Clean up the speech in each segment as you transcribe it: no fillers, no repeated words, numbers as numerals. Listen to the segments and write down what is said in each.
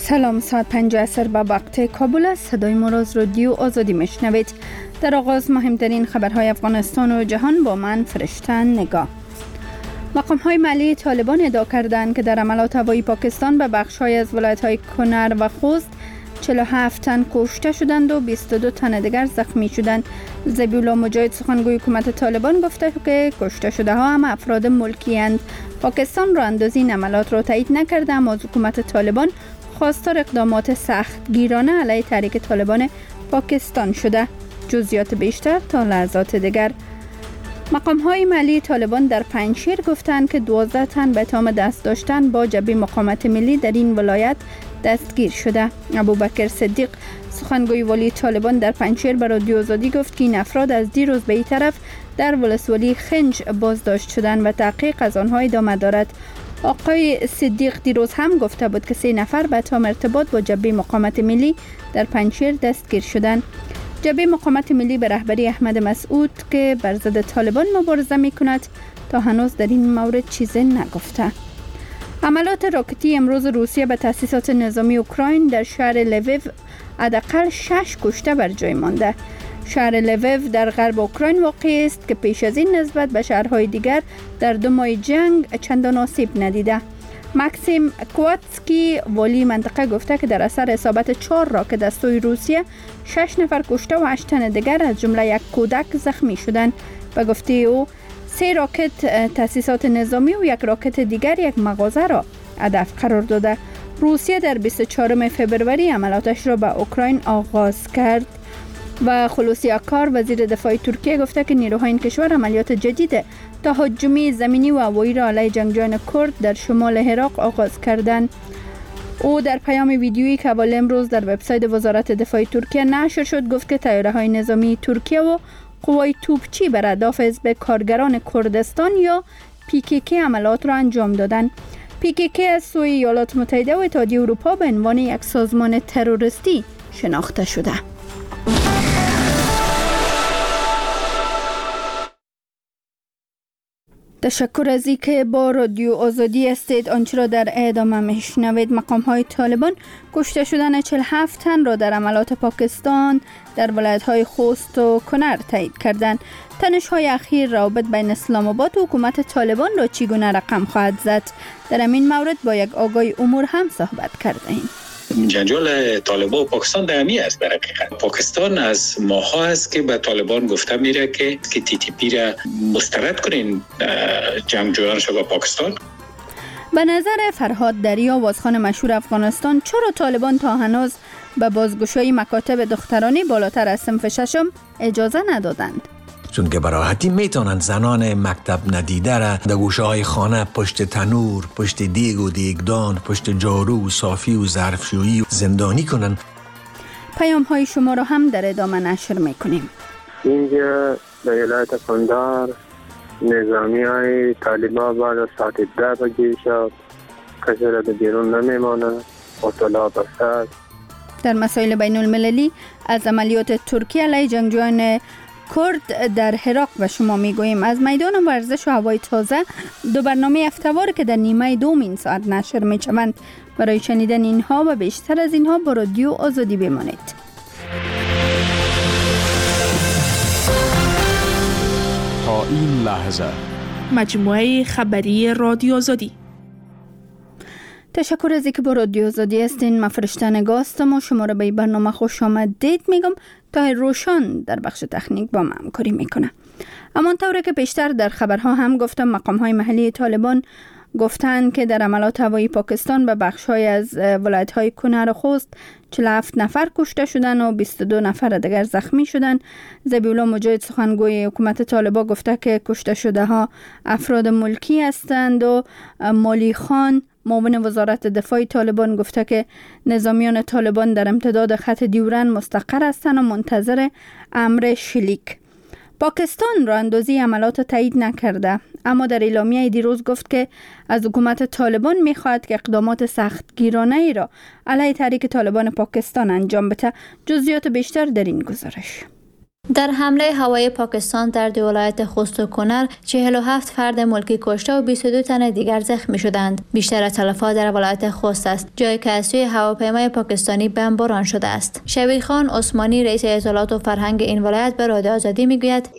سلام، ساعت 5 عصر به وقت کابل است. صدای ما را از رادیو آزادی میشنوید. در آغاز مهمترین خبرهای افغانستان و جهان با من فرشتن نگاه. مقام‌های محلی طالبان ادعا کردند که در عملات هوایی پاکستان به بخش‌های از ولایت‌های کنر و خوست 47 تن کشته شدند و 22 تن دیگر زخمی شدند. ذبیح‌الله مجاهد سخنگوی حکومت طالبان گفته که کشته شده ها هم افراد ملکی اند. پاکستان را اندازی این عملات را تایید نکرده، اما از حکومت طالبان خواستار اقدامات سختگیرانه علیه تحریک طالبان پاکستان شده. جزئیات بیشتر تا لحظات دیگر. مقام‌های محلی طالبان در پنجشیر گفتند که 12 تن به اتهام دست داشتن با جبهه مقاومت ملی در این ولایت دستگیر شده. ابوبکر صدیق سخنگوی والی طالبان در پنجشیر به رادیو آزادی گفت که این افراد از دیروز به این طرف در ولسوالی خنج بازداشت شدند و تحقیق از آنها ادامه دارد. آقای صدیق دیروز هم گفته بود که 3 نفر به اتهام ارتباط با جبهه مقاومت ملی در پنجشیر دستگیر شدند. جبهه مقاومت ملی به رهبری احمد مسعود که بر ضد طالبان مبارزه می‌کند تا هنوز در این مورد چیزی نگفته. عملات راکتی امروز روسیه به تأسیسات نظامی اوکراین در شهر لویو حداقل 6 کشته بر جای مانده. شهر لویو در غرب اوکراین واقع است که پیش از این نسبت به شهرهای دیگر در 2 ماه جنگ چندان آسیب ندیده. ماکسیم کواتسکی والی منطقه گفته که در اثر اصابت 4 راکت از سوی روسیه 6 نفر کشته و 8 تن دیگر از جمله یک کودک زخمی شدند. به گفته او 3 راکت تأسیسات نظامی و 1 راکت دیگر یک مغازه را هدف قرار داده. روسیه در 24 فبروری عملاتش را به اوکراین آغاز کرد و خلوصی اکار وزیر دفاع ترکیه گفته که نیروهای این کشور عملیات جدید تهاجمی زمینی و هوایی را علیه جنگجویان کرد در شمال عراق آغاز کردند. او در پیام ویدیویی که اول امروز در وبسایت وزارت دفاع ترکیه نشر شد گفت که طیاره‌های نظامی ترکیه و قوای توپچی بر اهداف حزب کارگران کردستان یا PKK عملات را انجام دادند. PKK از سوی ایالات متحده و اتحادیه اروپا به عنوان یک سازمان تروریستی شناخته شده. تشکر از اینکه با رادیو آزادی هستید. آنچه را در ادامه میشنوید. مقام‌های طالبان کشته شدن 47 تن را در عملات پاکستان در ولایت‌های خوست و کنر تایید کردند. تنش‌های اخیر روابط بین اسلام آباد و حکومت طالبان را چگونه رقم خواهد زد؟ در این مورد با یک آگای امور هم صحبت کردیم. جنجال طالبان و پاکستان دائمی است. در حقیقت پاکستان از ماها است که به طالبان گفته میره که TTP را مسترد کنین جنگجویانش به پاکستان. به نظر فرهاد دریا آوازخوان مشهور افغانستان، چرا طالبان تا هنوز به بازگشایی مکاتب دخترانی بالاتر از صنف ششم اجازه ندادند؟ چون که براحتی میتونن زنان مکتب ندیده را در گوشه های خانه پشت تنور، پشت دیگ و دیگدان، پشت جارو و صافی و ظرفشویی زندانی کنن. پیام های شما را هم در ادامه نشر میکنیم. اینجا در ولایت کندهار نظامی های طالبان بعد از ساعت 10 بجه شب کسی را در بیرون نمیمانه، اطلاع بسته. در مسائل بین المللی از عملیات ترکیه علیه جنگجویان کرد در عراق به شما میگوییم. از میدان ورزش و هوای تازه 2 برنامه هفته‌وار که در نیمه دوم این ساعت نشر میشوند. برای شنیدن اینها و بیشتر از اینها با رادیو آزادی بمانید. تا این لحظه مجموعه خبری رادیو آزادی. تشکر از اینکه با رادیو آزادی هستین. من فرشته نگاه هستم و شما را به این برنامه خوش آمدید میگم. تا روشان در بخش تکنیک با من همکاری میکنه. اما طوری که بیشتر در خبرها هم گفتم، مقام‌های محلی طالبان گفتند که در عملات هوایی پاکستان به بخش‌های از ولایت‌های کنر و خوست 47 نفر کشته شدند و 22 نفر دیگر زخمی شدند. ذبیح‌الله مجاهد سخنگوی حکومت طالبان گفته که کشته شده ها افراد ملکی هستند و مالی خان معاون وزارت دفاع طالبان گفته که نظامیان طالبان در امتداد خط دیورن مستقر هستند و منتظر امر شلیک. پاکستان را اندازی عملات تایید نکرده، اما در اعلامیه دیروز گفت که از حکومت طالبان می‌خواهد که اقدامات سختگیرانه ای را علیه تحریک طالبان پاکستان انجام بده. جزئیات بیشتر در این گزارش. در حمله هوایی پاکستان در دو ولایت خوست و کنر 47 فرد ملکی کشته و 22 تن دیگر زخمی شدند. بیشتر تلفات در ولایت خوست است، جایی که از سوی هواپیمای پاکستانی بمباران شده است. شبیر خان عثمانی رئیس اطلاعات و فرهنگ این ولایت به رادیو آزادی میگوید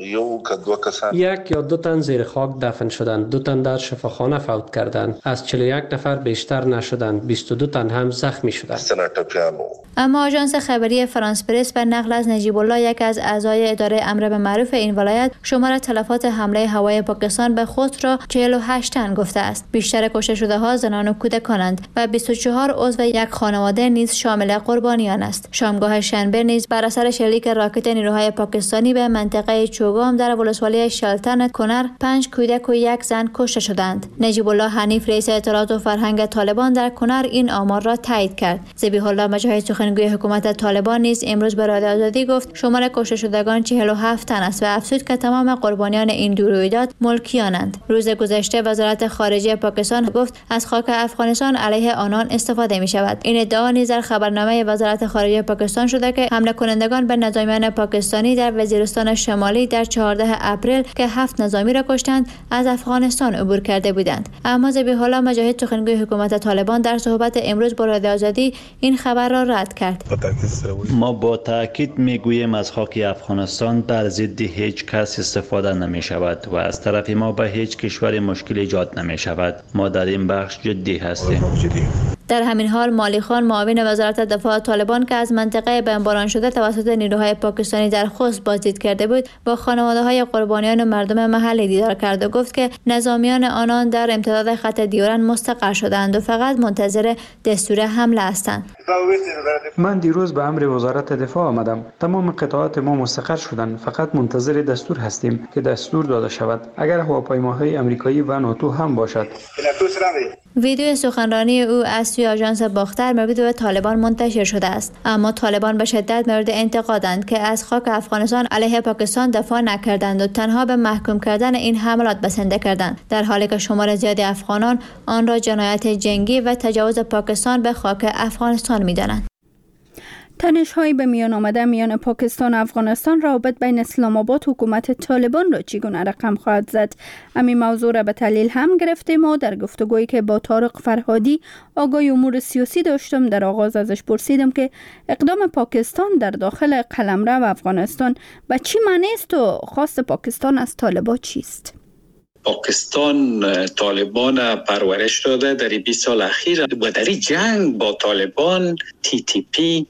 یک یا دو تن زیر خاک دفن شدند، 2 تن در شفاخانه فوت کردند. از 41 نفر بیشتر نشدند، 22 تن هم زخمی شدند. اما آژانس خبری فرانس پرس بر نقل از نجیب الله، یک از اعضای اداره امر به معروف این ولایت، شمار تلفات حمله هوایی پاکستان به خوست را 48 تن گفته است. بیشتر کشته شده ها زنان و کودکانند و 24 عضو یک خانواده نیز شامل قربانیان است. شامگاه شنبه نیز بر اثر شلیک راکت نیروهای پاکستانی به منطقه چوگام در ولسوالی شلتن کنر 5 کودک و 1 زن کشته شدند. نجیب الله حنیف رئیس اطلاعات و فرهنگ طالبان در کنر این آمار را تایید کرد. ذبیح الله مجاهد سخنگوی حکومت طالبان نیز امروز به رادیو آزادی گفت شمار کشته شدگان 47 تن است و افزود که تمام قربانیان این دو رویداد ملکیانند. روز گذشته وزارت خارجه پاکستان گفت از خاک افغانستان علیه آنان استفاده می شود. این ادعا نیز در خبرنامه وزارت خارجه پاکستان شده که حمله کنندگان به نظامیان پاکستانی در وزیرستان شمالی در 14 اپریل که 7 نظامی را کشتند از افغانستان عبور کرده بودند. اما ذبیح الله مجاهد سخنگوی حکومت طالبان در صحبت امروز با رادیو آزادی این خبر را رد کرد. ما با تاکید میگوییم از خاک افغانستان در ضد هیچ کس استفاده نمی شود و از طرف ما به هیچ کشور مشکل ایجاد نمی شود. ما در این بخش جدی هستیم. در همین حال مالی خان معاون وزارت دفاع طالبان که از منطقه بمباران شده توسط نیروهای پاکستانی در خوست بازدید کرده بود، با خانواده‌های قربانیان و مردم محلی دیدار کرد و گفت که نظامیان آنان در امتداد خط دیورند مستقر شدند و فقط منتظر دستور حمله هستند. من دیروز به امر وزارت دفاع آمدم. تمام قطعات ما مستقر شدند، فقط منتظر دستور هستیم که دستور داده شود، اگر هواپیماهای آمریکایی و ناتو هم باشد. ویدیو سخنرانی او از سوی آژانس باختر مربوط به طالبان منتشر شده است، اما طالبان به شدت مورد انتقادند که از خاک افغانستان علیه پاکستان دفاع نکردند و تنها به محکوم کردن این حملات بسنده کردند، در حالی که شمار زیادی افغانان آن را جنایت جنگی و تجاوز پاکستان به خاک افغانستان می‌دانند. تنش‌های به میان آمده میان پاکستان و افغانستان روابط بین اسلام آباد و حکومت طالبان را چگونه رقم خواهد زد؟ همین موضوع را به تحلیل هم گرفتیم و در گفتگویی که با طارق فرهادی آگاه امور سیاسی داشتم در آغاز ازش پرسیدم که اقدام پاکستان در داخل قلمرو افغانستان به چی معنی است و خواست پاکستان از طالبان چیست؟ پاکستان طالبان پرورش داده در 20 سال اخیر و در جنگ با طالبان TTP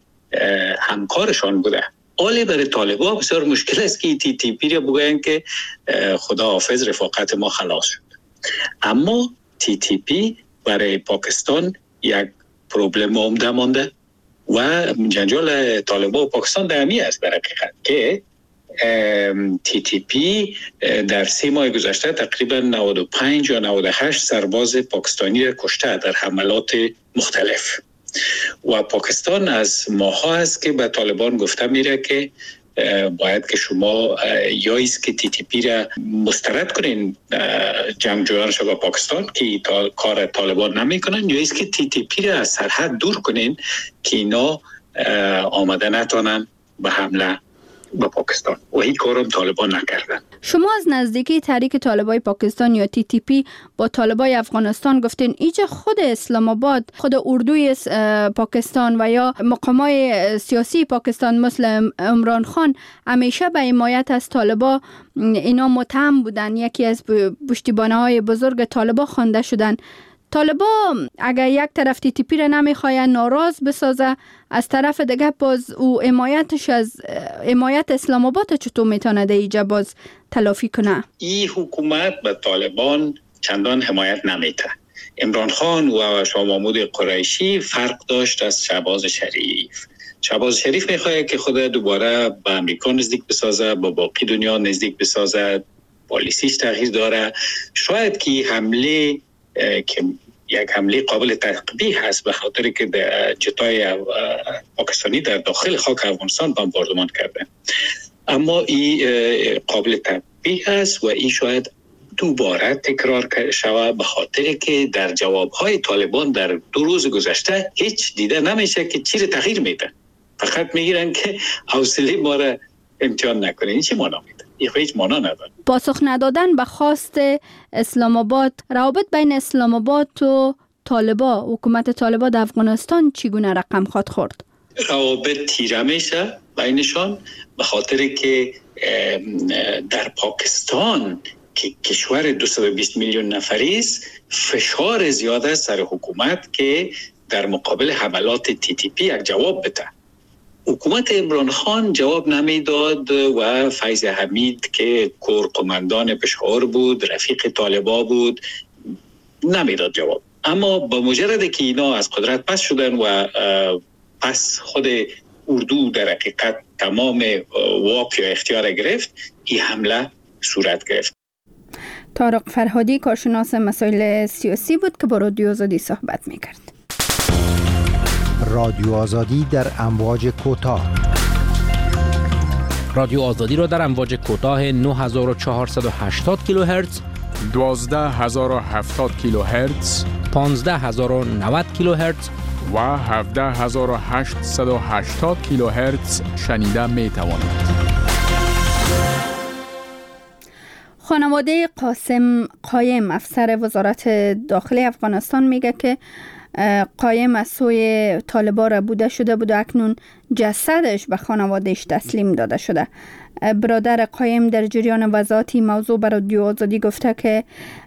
همکارشان بوده. حالی برای طالبان بسیار مشکل است که TTP را بگویند که خدا حافظ رفاقت ما خلاص شد. اما TTP برای پاکستان یک پروبلم عمده مانده و جنجال طالبان و پاکستان دائمی است در حقیقت که TTP در 3 ماه گذشته تقریبا 95 یا 98 سرباز پاکستانی را کشته در حملات مختلف و پاکستان از ماها است که به طالبان گفته میره که باید که شما یا است که TTP را مسترد کنین جنگجویانش به پاکستان که کار طالبان نمی کنن، یا است که TTP را از سرحد دور کنین که اینا آمده نتانن به حمله به پاکستان و این کارم طالبان نکردن. شما از نزدیکی تحریک طالبای پاکستان یا TTP با طالبای افغانستان گفتین ایجا خود اسلام آباد، خود اردوی پاکستان و یا مقامای سیاسی پاکستان مثل عمران خان همیشه به حمایت از طالبا اینا متهم بودن، یکی از پشتیبانهای بزرگ طالبا خوانده شدن. طالبا اگر یک طرف TTP را نمیخواه ناراض بسازه، از طرف دیگه باز او حمایتش از حمایت اسلام آباد چطور میتونه در اینجا باز تلافی کنه؟ این حکومت به طالبان چندان حمایت نمیده. عمران خان و شاه محمود قریشی فرق داشت از شهباز شریف. شهباز شریف میخواد که خود دوباره به امریکا نزدیک بسازه، با باقی دنیا نزدیک بسازه، پالیسیش تغییر داره. شاید که حمله که یک حمله قابل تقبیح هست به خاطر که جتای پاکستانی در داخل خاک افغانستان بمباردمان کرده، اما این قابل تقبیح هست و این شاید دوباره تکرار شود به خاطر که در جوابهای طالبان در 2 روز گذشته هیچ دیده نمیشه که چی تغییر میده. فقط میگیرن که حوصله ما را امتحان نکنین. این چه معنا میده؟ این هیچ معنا نداره. پاسخ ندادن به خواست اسلام آباد، روابط بین اسلام آباد و طالبان، حکومت طالبان در افغانستان چگونه رقم خورد؟ روابط تیره میشه بینشان به خاطر که در پاکستان که کشور 220 میلیون نفری است، فشار زیاده سر حکومت که در مقابل حملات TTP یک جواب بده. حکومت عمران خان جواب نمیداد و فیض حمید که کورقمندان پشاور بود، رفیق طالبا بود، نمیداد جواب. اما با مجرد که اینا از قدرت پس شدن و پس خود اردو در حقیقت تمام واک یا اختیار گرفت، این حمله صورت گرفت. طارق فرهادی کارشناس مسائل سیاسی بود که با رادیو آزادی صحبت میکرد. رادیو آزادی در امواج کوتاه. رادیو آزادی را در امواج کوتاه 9480 کیلوهرتز، 12070 کیلوهرتز، 15090 کیلوهرتز و 17880 کیلوهرتز شنیده می توانید. خانواده قاسم قایم، افسر وزارت داخلی افغانستان، میگه که قایم از سوی طالبان ربوده شده بود و اکنون جسدش به خانوادهش تسلیم داده شده. برادر قایم در جریان وضاحتی موضوع بر رادیو آزادی گفته که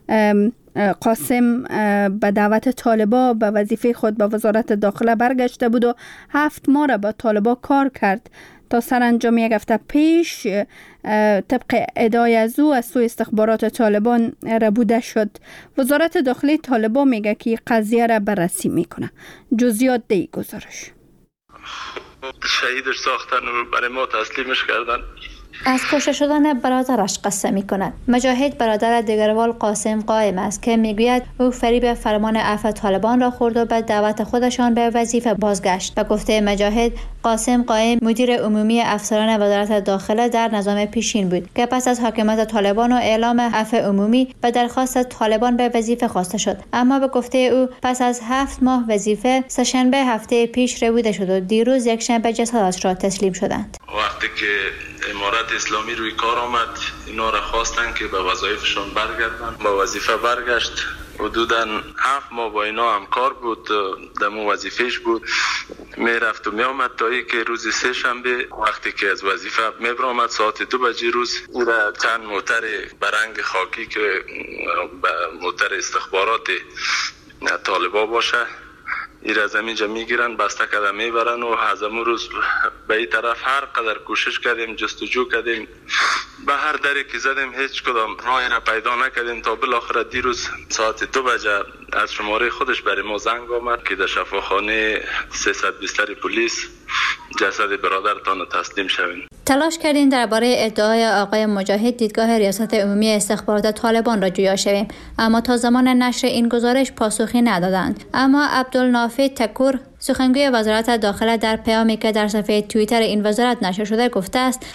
قاسم به دعوت طالبان به وظیفه خود به وزارت داخله برگشته بود و 7 ماه را با طالبان کار کرد تا سرانجام یک هفته پیش طبق ادعای از او از سوی استخبارات طالبان ربوده شد. وزارت داخلی طالبان میگه که قضیه را بررسی میکنه. جزئیات دی گزارش. شهیدش ساختن و برای ما تسلیمش کردن. از کشته شدن برادرش قصه می کند. مجاهد برادر دگروال قاسم قایم است که میگوید او فریب فرمان عفو طالبان را خورد و به دعوت خودشان به وظیفه بازگشت. و گفته مجاهد، قاسم قایم مدیر عمومی افسران وزارت داخله در نظام پیشین بود که پس از حاکمیت طالبان و اعلام عفو عمومی به درخواست طالبان به وظیفه خواسته شد، اما به گفته او پس از 7 ماه وظیفه سه‌شنبه هفته پیش ربوده شد و دیروز یکشنبه جسدش را تسلیم شدند. وقتی که امارت اسلامی روی کار آمد، اینا را خواستن که به وظایفشان برگردن. با وظیفه برگشت. حدوداً 7 ماه با اینا همکار بود، دمو وظیفهش بود، میرفت و میامد تا ای که روز سه شنبه وقتی که از وظیفه میبرامد ساعت 2 بجه روز چند موتر برنگ خاکی که موتر استخبارات طالبا باشه این از همینجا میگیرن، بسته کده میبرن و از امون روز به این طرف هر قدر کوشش کردیم، جستجو کردیم، به هر دری که زدیم هیچ کدام راهی را پیدا نکردیم تا بالاخره دیروز ساعت 2 بجه از شماره خودش برای ما زنگ آمد که در شفاخانه 300 بستر پلیس جسد برادرتان رو تسلیم شوین. تلاش کردیم درباره ادعای آقای مجاهد دیدگاه ریاست عمومی استخبارات طالبان را جویا شویم، اما تا زمان نشر این گزارش پاسخی ندادند. اما عبدالنافع تکور، سخنگوی وزارت داخله، در پیامی که در صفحه توییتر این وزارت نشر شده گفته است: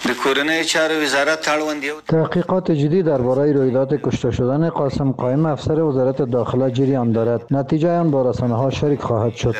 تحقیقات جدی درباره رویداد کشته شدن قاسم قایم افسر وزارت داخله جریان دارد. نتیجه آن با رسانه‌ها شریک خواهد شد.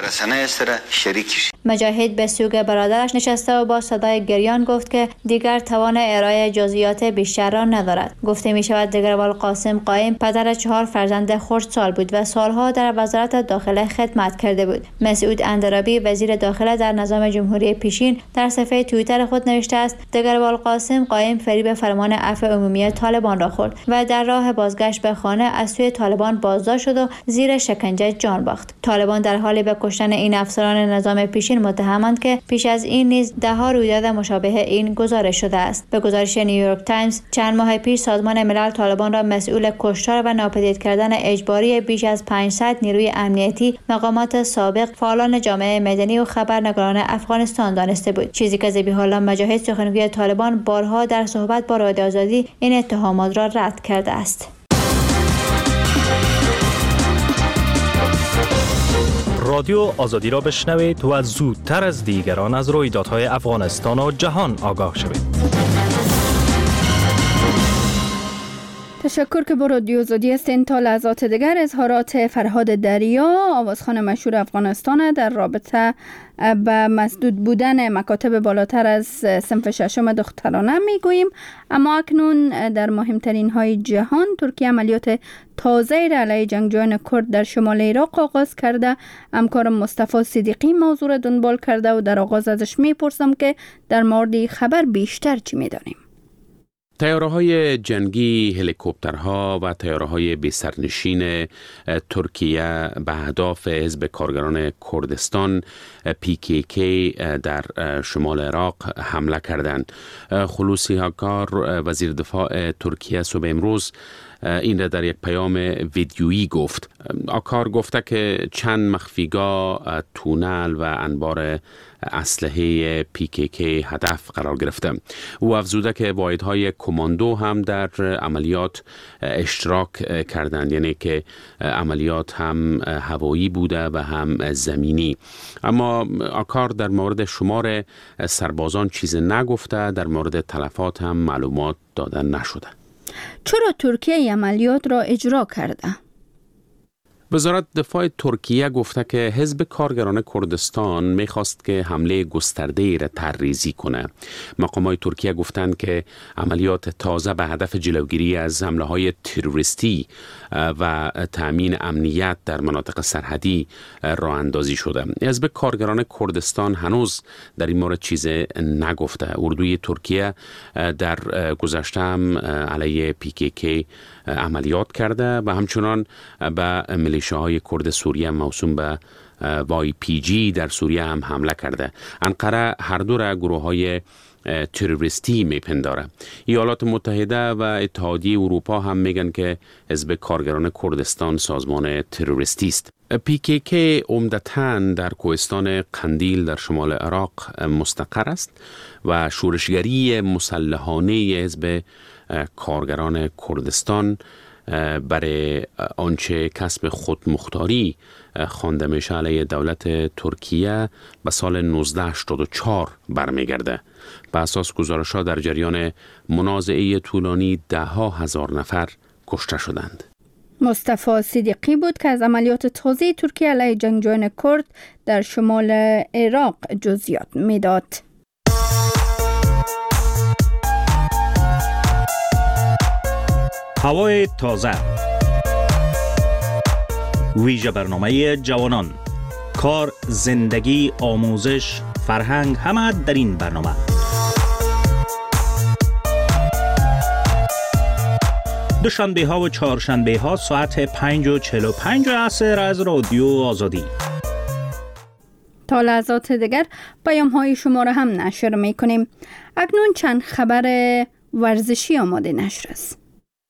مجاهد به سوگ برادرش نشسته و با صدای گریان گفت که دیگر توان ارائه جزئیات بیشتر را ندارد. گفته می شود دگروال قاسم قایم پدر 4 فرزند خردسال بود و سالها در وزارت داخله خدمت کرده بود. مسعود اندرابی، وزیر داخله در نظام جمهوری پیشین، در صفحه توییتر خود نوشته است: دگروال قاسم قایم فریب فرمان عفو عمومی طالبان را خورد و در راه بازگشت به خانه از سوی طالبان بازداشت شد و زیر شکنجه جان باخت. طالبان در حالی به کشتن این افسران نظام پیشین متهمند که پیش از این نیز ده‌ها رویداد مشابه این گزارش شده است. به گزارش نیویورک تایمز، چند ماه پیش سازمان ملل طالبان را مسئول کشتار و ناپدید کردن اجباری بیش از 500 نیروی امنیتی، مقامات سابق، فعالان جامعه مدنی و خبرنگاران افغانستان دانسته بود. چیزی که ذبیح الله مجاهد، سخنگوی طالبان، بارها در صحبت با رادیو آزادی این اتهامات را رد کرده است. رادیو آزادی را بشنوید و زودتر از دیگران از رویدادهای افغانستان و جهان آگاه شوید. تشکر که با رادیو آزادی هستین. تا لحظات دیگر اظهارات فرهاد دریا، آوازخوان مشهور افغانستان، در رابطه به مسدود بودن مکاتب بالاتر از صنف ششم دخترانه میگوییم. اما اکنون در مهمترین های جهان، ترکیه عملیات تازه را علیه جنگجویان کرد در شمال عراق آغاز کرده. همکارم مصطفی صدیقی موضوع را دنبال کرده و در آغاز ازش میپرسم که در مورد خبر بیشتر چی میدانیم. طیاره‌های جنگی، هلیکوپترها و طیاره‌های بی‌سرنشین ترکیه به اهداف حزب کارگران کردستان PKK در شمال عراق حمله کردند. خلوصی هاکار، وزیر دفاع ترکیه، صبح امروز این را در یک پیام ویدیویی گفت. آکار گفته که چند مخفیگاه، تونل و انبار اسلحه PKK هدف قرار گرفته. او افزوده که واحدهای کماندو هم در عملیات اشتراک کردند، یعنی که عملیات هم هوایی بوده و هم زمینی. اما آکار در مورد شمار سربازان چیز نگفته، در مورد تلفات هم معلومات داده نشده. چرا ترکیه عملیات را اجرا کرده؟ وزارت دفاع ترکیه گفته که حزب کارگران کردستان میخواست که حمله گسترده‌ای را طرح‌ریزی کنه. مقامات ترکیه گفتند که عملیات تازه به هدف جلوگیری از حمله‌های تروریستی و تأمین امنیت در مناطق سرحدی راه اندازی شده. حزب کارگران کردستان هنوز در این مورد چیز نگفته. اردوی ترکیه در گذشته هم علیه PKK عملیات کرده و همچنان به میلیشیاهای کرد سوریه موسوم به YPG در سوریه هم حمله کرده. انقره هر دو را گروه‌های تروریستی میپنداره. ایالات متحده و اتحادیه اروپا هم میگن که حزب کارگران کردستان سازمان تروریستی است. PKK عمدتاً در کوهستان قندیل در شمال عراق مستقر است و شورشگری مسلحانه حزب کارگران کردستان برای آنچه کسب خودمختاری خوانده میشه علیه دولت ترکیه به سال 1984 برمیگرده. به اساس گزارش‌ها در جریان منازعه طولانی 10,000 نفر کشته شدند. مصطفی صدیقی بود که از عملیات تازه ترکیه علیه جنگجویان کرد در شمال عراق جزئیات میداد. هوای تازه، ویژه برنامه جوانان، کار، زندگی، آموزش، فرهنگ، همه در این برنامه. دوشنبه ها و چهارشنبه ها ساعت 5:45 عصر از رادیو آزادی. تا لحظات دیگر پیام های شما را هم نشر می کنیم. اکنون چند خبر ورزشی آماده نشر است.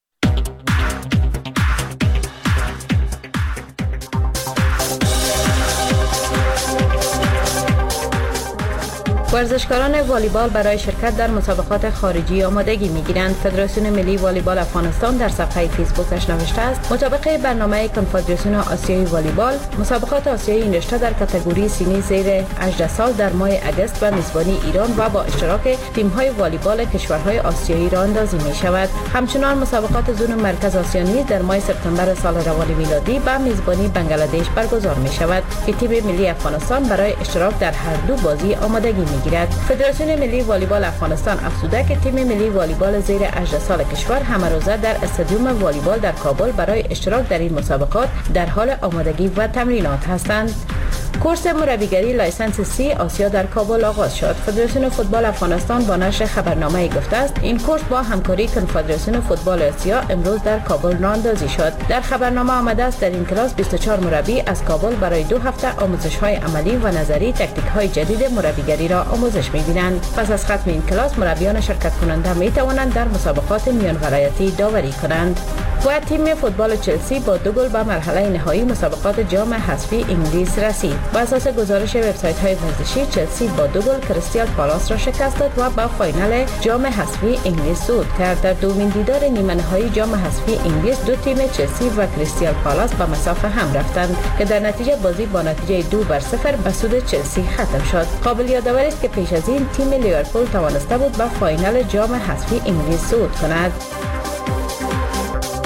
ورزشکاران والیبال برای شرکت در مسابقات خارجی آمادگی می‌گیرند. فدراسیون ملی والیبال افغانستان در صفحه فیسبوکش نوشته است: مطابق برنامه کنفدراسیون آسیایی والیبال، مسابقات آسیایی این رشته در کاتگوری سنی زیر 18 سال در ماه اگست به میزبانی ایران و با اشتراک تیم‌های والیبال کشورهای آسیایی راه اندازی می‌شود. همچنین مسابقات زون مرکز آسیا نیز در ماه سپتامبر سال روان میلادی به میزبانی بنگلادش برگزار می‌شود که تیم ملی افغانستان برای اشتراک در هر دو بازی آمادگی می‌گیرد. فدراسیون ملی والیبال افغانستان افزوده که تیم ملی والیبال زیر 18 سال کشور همه روزه در استادیوم والیبال در کابل برای اشتراک در این مسابقات در حال آمادگی و تمرینات هستند. کورس مربیگری لایسنس سی آسیا در کابل آغاز شد. فدراسیون فوتبال افغانستان با نشر خبرنامه گفته است این کورس با همکاری کنفدراسیون فوتبال آسیا امروز در کابل راه اندازی شد. در خبرنامه آمده است در این کلاس 24 مربی از کابل برای 2 هفته آموزش‌های عملی و نظری تاکتیک‌های جدید مربیگری را آموزش می‌بینند. پس از ختم این کلاس مربیان شرکت کننده می‌توانند در مسابقات میان ولایتی داوری کنند. و تیم فوتبال چلسی با 2 گل به مرحله نهایی مسابقات جام حذفی انگلیس رسید. بر اساس گزارش وبسایت‌های ورزشی، چلسی با 2 گل کریستال پالاس را شکست داد و به فاینال جام حذفی انگلیس صعود کرد. در دومین دیدار نیمه نهایی جام حذفی انگلیس، دو تیم چلسی و کریستال پالاس به مسافه هم رفتند که در نتیجه بازی با نتیجه 2-0 به سود چلسی ختم شد. قابل یادآوری است که پیش از این تیم لیورپول توانسته بود به فاینال جام حذفی انگلیس صعود کند.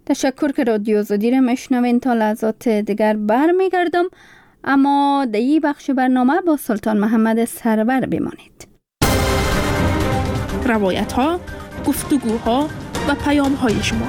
تشکر که رادیو آزادی را میشنوین. تا لحظات دیگر برمیگردم، اما در این بخش برنامه با سلطان محمد سرور بمانید. روایت ها، گفتگوها و پیام های شما.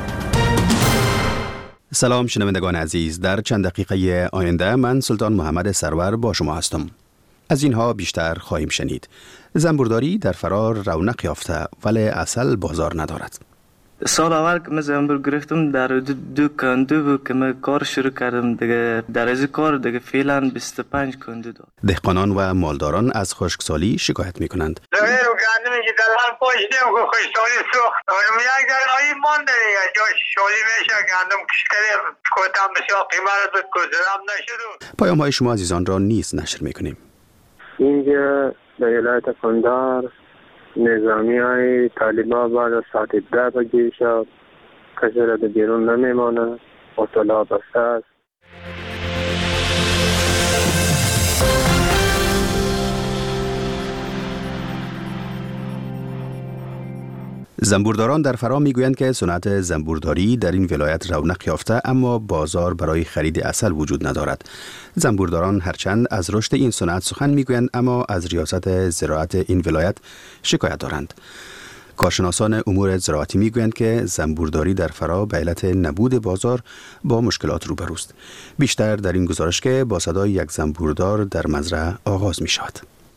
سلام شنوندگان عزیز، در چند دقیقه آینده من سلطان محمد سرور با شما هستم. از اینها بیشتر خواهیم شنید. زنبورداری در فرار رونق یافته ولی عسل بازار ندارد. سال اول که من زنبور گرفتم در دو کندو بود که من کار شروع کردم دیگه. در از کار دیگه فعلا 25 کندو داد. دهقانان و مالداران از خشکسالی شکایت میکنند. پیام های شما عزیزان را نیز نشر میکنیم. اینجا در ولایت قندار نظامی های طالبان بعد از ساعت 10 بجه شب کسی را بیرون نمیمانه، اطلاع بسته است. زنبورداران در فرا میگویند که صنعت زنبورداری در این ولایت رونق یافته، اما بازار برای خرید عسل وجود ندارد. زنبورداران هرچند از رشد این صنعت سخن میگویند، اما از ریاست زراعت این ولایت شکایت دارند. کارشناسان امور زراعتی میگویند که زنبورداری در فرا به علت نبود بازار با مشکلات روبروست. بیشتر در این گزارش که با صدای یک زنبوردار در مزرعه آغاز می شود.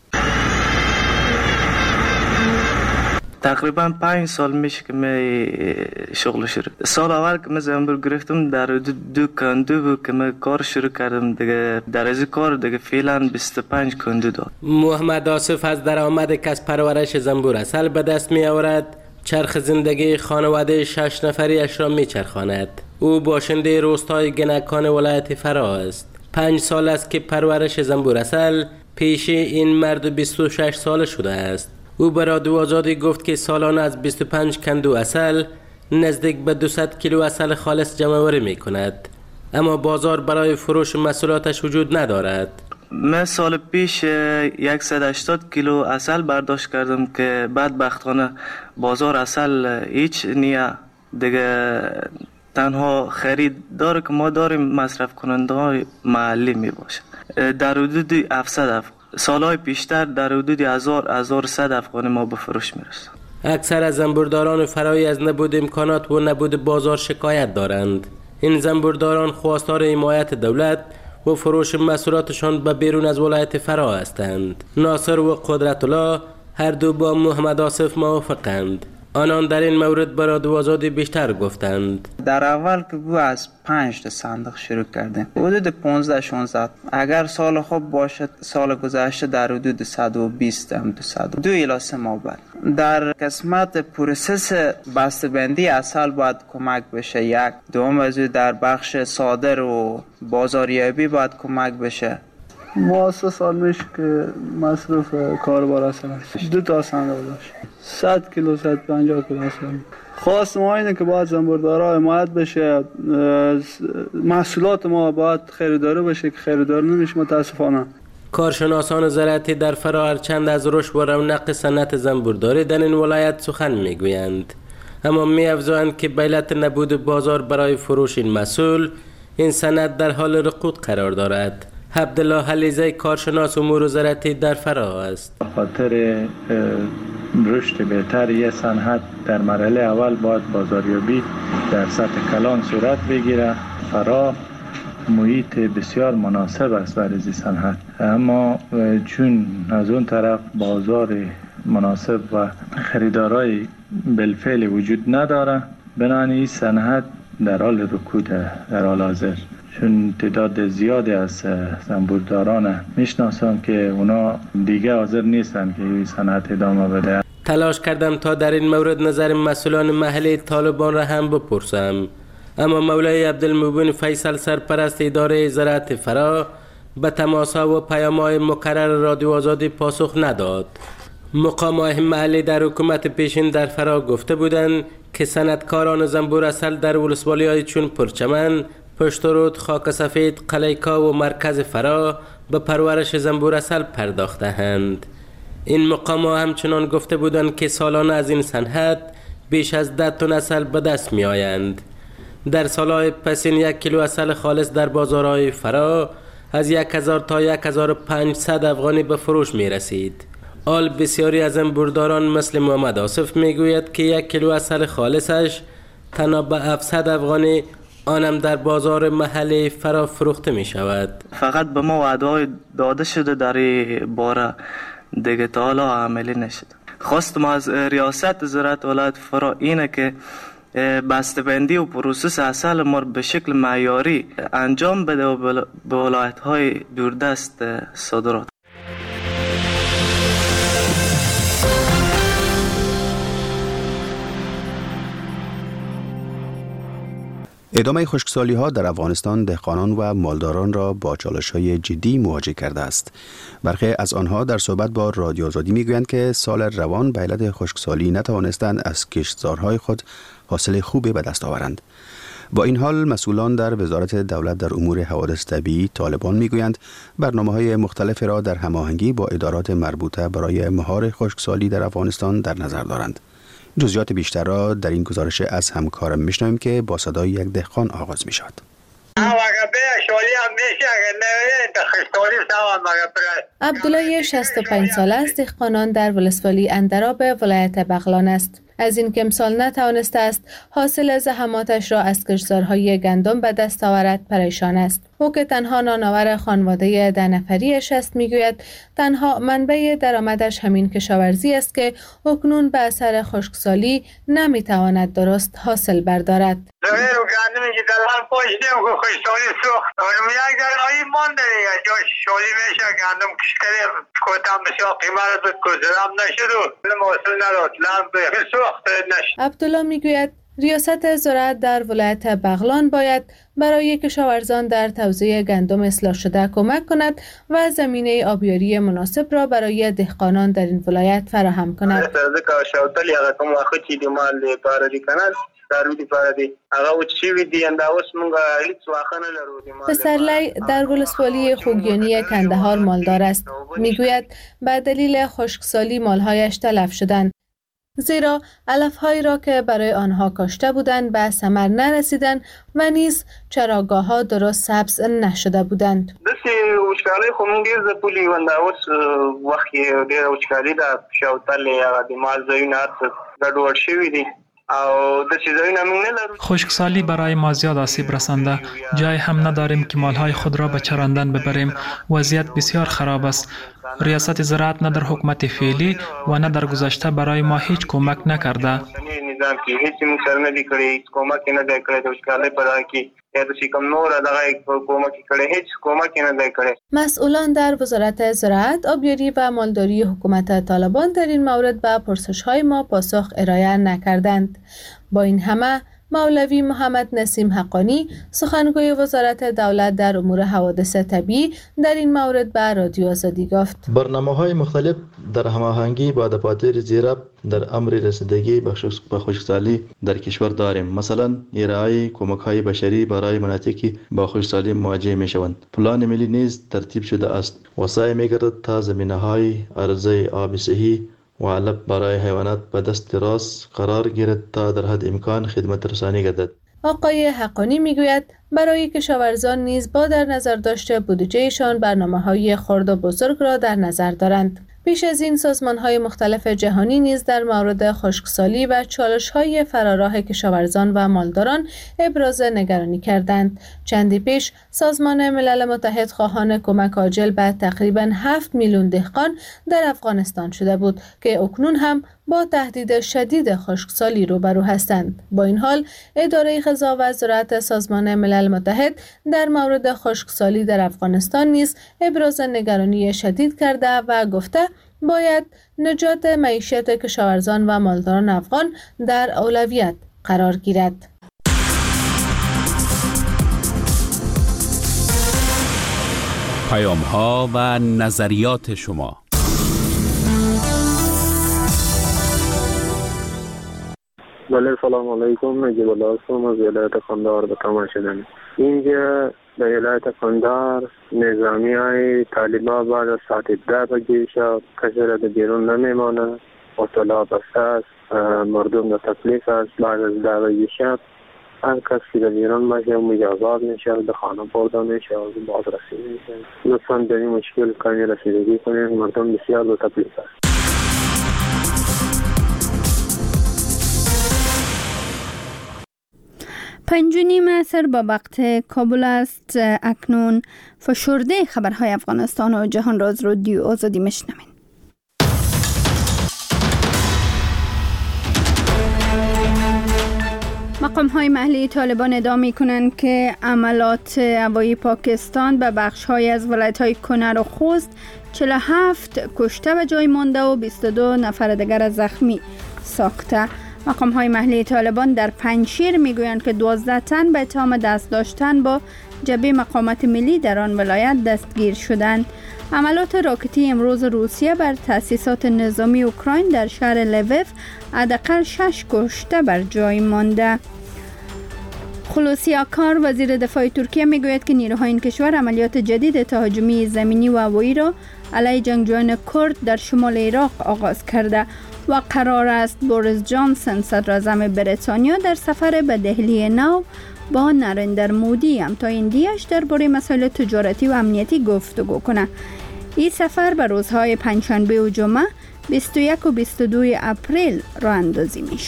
تقریبا 5 سال میشه که من شغل شروع. سال اول که من زنبور گرفتم در دو کندو بود که من کار شروع کردم دیگه. در از کار دیگه فعلا 25 کندو داد. محمد آصف از درآمد کسب پرورش زنبور عسل به دست می آورد. چرخ زندگی خانواده 6 نفریش را می چرخاند. او باشنده روستای گنکان ولایت فرا است. 5 سال است که پرورش زنبور عسل پیش این مرد 26 ساله شده است. او به رادیو آزادی گفت که سالانه از 25 کندو عسل نزدیک به 200 کیلو عسل خالص جمع‌آوری می‌کند، اما بازار برای فروش محصولاتش وجود ندارد. من سال پیش 180 کیلو عسل برداشت کردم که بدبختانه بازار عسل هیچ نیه دیگه. تنها خریدار که ما داریم مصرف کننده های محلی می باشه. در حدود 700 افغان. سالهای پیشتر در حدود 1100 افغانی ما به فروش میرسند. اکثر از زنبورداران فرایی از نبود امکانات و نبود بازار شکایت دارند. این زنبورداران خواستار حمایت دولت و فروش محصولاتشان به بیرون از ولایت فرا هستند. ناصر و قدرت الله هر دو با محمد آصف موافقند. آنان در این مورد به رادیو آزادی بیشتر گفتند. در اول که بود از 5 تا صندوق شروع کردیم، حدود 15-16. اگر سال خوب باشد سال گذشته در حدود 120 هم 202 الی 3 ماه بعد. در قسمت پروسس بسته‌بندی عسل باید کمک بشه. یک دوم از در بخش صادر و بازاریابی باید کمک بشه. ما 3 سال میشه که مصرف کاربار هستم. 2 تا صندوق داشت. 100 کیلو 150 کیلو هستم. خواست ما اینه که باید زنبوردارا حمایت بشه. محصولات ما باید خریداری بشه که خریدار نمیشه متاسفانه. کارشناسان زراعتی در فرا چند از رشد و رونق صنعت زنبورداری در این ولایت سخن میگویند، اما می‌افزایند که به علت نبود بازار برای فروش این محصول، این صنعت در حال رکود قرار دارد. عبدالله حلیزه کارشناس امور زراعتی در فرا است. خاطر رشد بهتر یک صنعت در مرحله اول باید بازاریابی در سطح کلان صورت بگیره. فرا محیط بسیار مناسب است برای این صنعت، اما چون از اون طرف بازار مناسب و خریدارای بالفعل وجود نداره، بنابراین این صنعت در حال رکود در حال حاضر. چون تعداد زیادی از زنبورداران میشناسم که اونا دیگه حاضر نیستن که این صنعت ادامه بده. تلاش کردم تا در این مورد نظر مسئولان محلی طالبان را هم بپرسم، اما مولای عبدالمبین فیصل سرپرست اداره زراعت فرا به تماس‌ها و پیام‌های مکرر رادیو آزادی پاسخ نداد. مقامات محلی در حکومت پیشین در فرا گفته بودند که صنعتکاران زنبور عسل در ولسوالی‌های چون پرچمن، پشترود، خاک سفید، قلیکا و مرکز فرا به پرورش زنبور عسل پرداخته‌اند. این مقامات همچنان گفته بودند که سالانه از این صنعت بیش از 10 تن عسل به دست می آیند. در سالهای پسین 1 کیلو عسل خالص در بازارهای فرا از 1000 تا 1500 افغانی به فروش می رسید. آل بسیاری از زنبورداران مثل محمد آصف می گوید که 1 کیلو عسل خالصش تنها به 700 افغانی آنم در بازار محلی فرا فروخته می شود. فقط به ما وعده داده شده در این باره، دیگه تا حالا عملی نشده. خواستم از ریاست زراعت ولایت فرا اینه که بسته‌بندی و پروسس عسل ما به شکل معیاری انجام بده و به ولایت‌های دوردست صادرات. ادامه خشکسالی ها در افغانستان دهقانان و مالداران را با چالش های جدی مواجه کرده است. برخی از آنها در صحبت با رادیو آزادی میگویند که سال روان به علت خشکسالی نتوانستند از کشتزارهای خود حاصل خوبی به دست آورند. با این حال مسئولان در وزارت دولت در امور حوادث طبیعی طالبان میگویند برنامه‌های مختلفی را در هماهنگی با ادارات مربوطه برای مهار خشکسالی در افغانستان در نظر دارند. جزئیات بیشتر را در این گزارش از همکارم میشنویم که با صدای یک دهقان آغاز میشود. عبدالله 65 ساله است، دهقانان در ولسوالی اندراب ولایت بغلان است. از این که امسال نتوانسته است حاصل زحماتش را از کشتزارهای گندم به دست آورد پریشان است. او که تنها نانآور خانواده 10 نفریش است میگوید تنها منبع درآمدش همین کشاورزی است که اکنون به اثر خشکسالی نمیتواند درست حاصل بردارد. عبدالله میگوید ریاست زراعت در ولایت بغلان باید برای کشاورزان در توزیع گندم اصلاح شده کمک کند و زمینه آبیاری مناسب را برای دهقانان در این ولایت فراهم کند. پسرلی در ولسوالی خوگیانی کندهار مالدار است. میگوید به دلیل خشکسالی مالهایش تلف شدند، زیرا علف‌هایی را که برای آنها کاشته بودند به ثمر نرسیدند و نیز چراگاه‌ها درست سبز نشده بودند. دسی وچکالی خو مونږ ډیر د پولی ونداوس وخت ډیر وچکالی دا شاوتل یا د مال زوینه ګډوډ شوی دی. خشکسالی برای ما زیاد آسیب رسانده. جای هم نداریم که مالهای خود را به چراندن ببریم. وضعیت بسیار خراب است. ریاست زراعت نه در حکومت فعلی و نه در گذشته برای ما هیچ کمک نکرده. مسئولان در وزارت زراعت، آبیاری و مالداری حکومت طالبان در این مورد به پرسش‌های ما پاسخ ارائه نکردند. با این همه مولوی محمد نسیم حقانی، سخنگوی وزارت دولت در امور حوادث طبیعی، در این مورد به رادیو آزادی گفت: برنامه‌های مختلف در هماهنگی با دفاتر زیراب در امر رسیدگی به خشکسالی در کشور داریم. مثلا ارائه کمک‌های بشری برای مناطقی با خشکسالی مواجه می‌شوند. پلان ملی نیز ترتیب شده است و سعی می‌گردد تا زمینه‌های عرضه آب صحی و علف برای حیوانات به دست راست قرار گیرد تا در حد امکان خدمت رسانی گردد. آقای حقانی میگوید برای کشاورزان نیز با در نظر داشته بودجهشان برنامه‌های خرد و بزرگ را در نظر دارند. پیش از این سازمان‌های مختلف جهانی نیز در مورد خشکسالی و چالش‌های فراراه کشاورزان و مالداران ابراز نگرانی کردند. چندی پیش سازمان ملل متحد خواهان کمک عاجل به تقریباً 7 میلیون دهقان در افغانستان شده بود که اکنون هم با تهدید شدید خشکسالی روبرو هستند. با این حال اداره غذا و زراعت سازمان ملل متحد در مورد خشکسالی در افغانستان نیز ابراز نگرانی شدید کرده و گفته باید نجات معیشت کشاورزان و مالداران افغان در اولویت قرار گیرد. پیام‌ها و نظریات شما. بله، سلام علیکم. نجیب الله هستم از ولایت قندهار به تماس شدم. اینجا در ولایت قندهار نظامی های طالبان بعد از ساعت 10 بجه شب کسی را در بیرون نمیمانه. اطلاع بسته است، مردم در تکلیف است. بعد از 10 بجه شب هر کس که در ایران باشه مجازات میشه، به خانه برده میشه، بازرسی میشه. لطفاً در این مشکل کمی رسیدگی کنید، مردم بسیار به تکلیف است. پنجونیم عصر با وقت کابل است. اکنون فشرده خبرهای افغانستان و جهان را از رادیو آزادی میشنوین. مقام‌های محلی طالبان ادعا می‌کنند که عملات هوایی پاکستان به بخش‌های از ولایت‌های کنر و خوست 47 کشته و جای مانده و 22 نفر دیگر زخمی ساخته. مقام‌های محلی طالبان در پنجشیر می‌گویند که 12 تن به اتهام دست داشتن با جبهه مقاومت ملی در آن ولایت دستگیر شدند. عملات راکتی امروز روسیه بر تأسیسات نظامی اوکراین در شهر لویو حداقل 6 کشته بر جای مانده. خلوصی آکار وزیر دفاع ترکیه میگوید که نیروهای این کشور عملیات جدید تهاجمی زمینی و هوایی را علیه جنگجویان کرد در شمال عراق آغاز کرده و قرار است بوریس جانسن صدر اعظم بریتانیا در سفر به دهلی نو با نریندر مودی هم تا ایندیاش درباره مسائل تجارتی و امنیتی گفتگو کنه. این سفر به روزهای پنجشنبه و جمعه 21 و 22 اپریل راه اندازی میشه.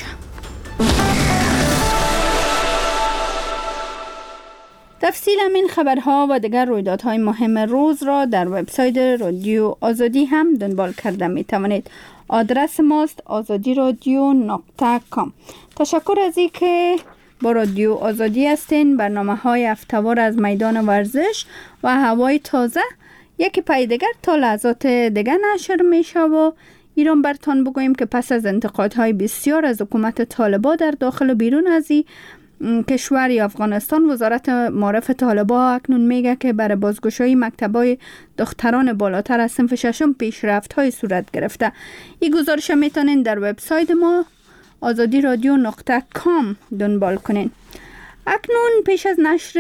تفصیل این خبرها و دیگر رویدادهای مهم روز را در وبسایت رادیو آزادی هم دنبال کرده می توانید. آدرس ماست azadirodio.com. تشکر از این که با رادیو آزادی هستین. برنامه‌های هفته‌وار از میدان ورزش و هوای تازه یکی پای دیگر تا لحظات دیگر نشر میشه و ایران برتان بگوییم که پس از انتقادهای بسیار از حکومت طالبان در داخل و بیرون از کشور یا افغانستان، وزارت معارف طالبان اکنون میگه که برای بازگشایی مکتب‌های دختران بالاتر از صنف ششم پیشرفت‌های صورت گرفته. این گزارش میتونین در وبسایت ما azadirodio.com دنبال کنین. اکنون پیش از نشر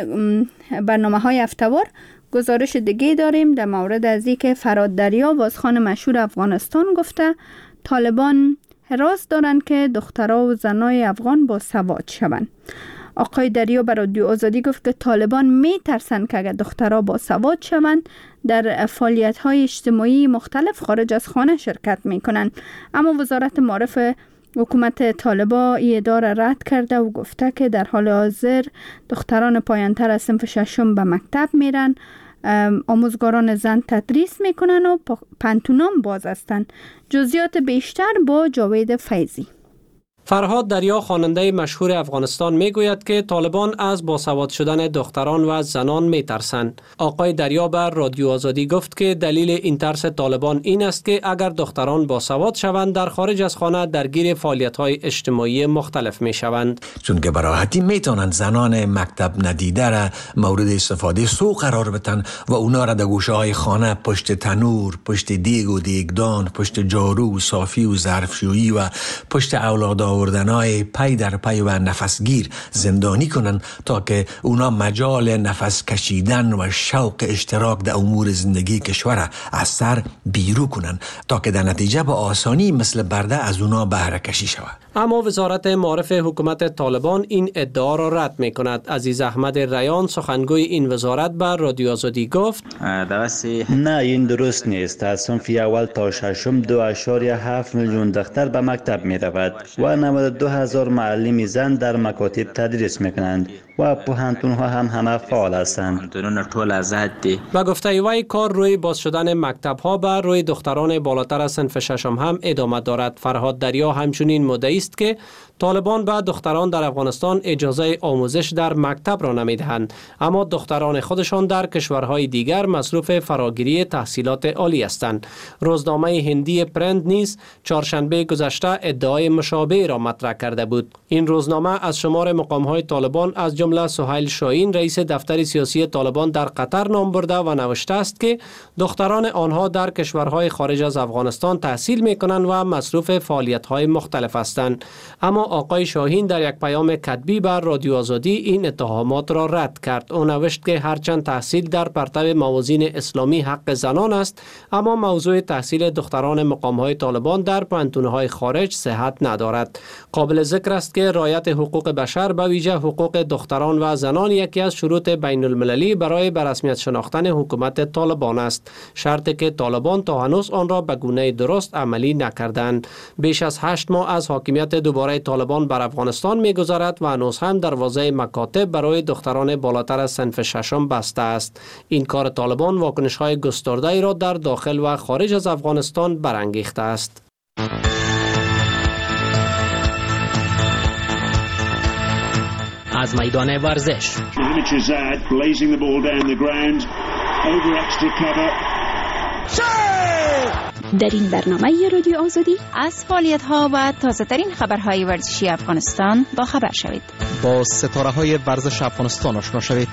برنامه‌های هفته‌وار گزارش دیگه داریم در مورد از اینکه فراد دریا بازخوان مشهور افغانستان گفته طالبان حراس دارند که دخترها و زنای افغان با سواد شوند. آقای دریا بر رادیو آزادی گفت که طالبان می ترسند که اگر دخترها با سواد شوند در فعالیت‌های اجتماعی مختلف خارج از خانه شرکت می کنند. اما وزارت معارف حکومت طالبان این ادعا را رد کرده و گفته که در حال حاضر دختران پایان‌تر از صنف ششم به مکتب میرن، آموزگاران زن تدریس میکنن و پانتونام باز هستند. جزئیات بیشتر با جاوید فیضی. فرهاد دریا خواننده مشهور افغانستان میگوید که طالبان از باسواد شدن دختران و زنان میترسند. آقای دریا بر رادیو آزادی گفت که دلیل این ترس طالبان این است که اگر دختران باسواد شوند در خارج از خانه درگیر فعالیت‌های اجتماعی مختلف میشوند. چون که براحتی میتونند زنان مکتب ندیده را مورد استفاده سو قرار بدن و اونا را در گوشه‌های خانه پشت تنور، پشت دیگ و دیگدان، پشت جارو و صافی و ظرفشویی و پشت اولاد آوردنای پی در پی و نفسگیر زندانی کنن تا که اونا مجال نفس کشیدن و شوق اشتراک در امور زندگی کشور از سر بیرو کنن تا که در نتیجه با آسانی مثل برده از اونا بهره کشی شود. اما وزارت معارف حکومت طالبان این ادعا را رد می کند. عزیز احمد ریان سخنگوی این وزارت بر رادیو آزادی گفت نه، این درست نیست. از صنف اول تا ششم 2.7 میلیون دختر به مکتب می رود و 92,000 معلم زن در مکاتب تدریس می کنند و پوهنتون ها هم همه فعال هستند. و گفته وی کار روی باز شدن مکتب ها بر روی دختران بالاتر از صنف ششم هم ادامه دارد. فرهاد دریا همچنین مدعی است که طالبان به دختران در افغانستان اجازه آموزش در مکتب را نمیدهند، اما دختران خودشان در کشورهای دیگر مصروف فراگیری تحصیلات عالی هستند. روزنامه هندی پرند نیز چهارشنبه گذشته ادعای مشابه را مطرح کرده بود. این روزنامه از شمار مقام‌های طالبان از جمله سهیل شاهین رئیس دفتر سیاسی طالبان در قطر نام برده و نوشته است که دختران آنها در کشورهای خارج از افغانستان تحصیل می‌کنند و مصروف فعالیت‌های مختلف هستند. اما آقای شاهین در یک پیام کتبی بر رادیو آزادی این اتهامات را رد کرد. او نوشت که هرچند تحصیل در پرتو موازین اسلامی حق زنان است، اما موضوع تحصیل دختران مقام‌های طالبان در پانتون‌های خارج صحت ندارد. قابل ذکر است که رعایت حقوق بشر به ویژه حقوق دختران و زنان یکی از شروط بین المللی برای به رسمیت شناختن حکومت طالبان است، شرطی که طالبان تا هنوز آن را به گونه درست عملی نکردند. بیش از 8 ماه از حاکمیت دوباره طالبان بر افغانستان می‌گذرد و هنوز هم دروازه مکاتب برای دختران بالاتر از صنف ششم بسته است. این کار طالبان واکنش‌های گسترده‌ای را در داخل و خارج از افغانستان برانگیخته است. از میدان ورزش در این برنامه رادیو آزادی از فعالیت‌ها و تازه‌ترین خبرهای ورزشی افغانستان با خبر شوید. با ستاره‌های ورزش افغانستان آشنا شوید.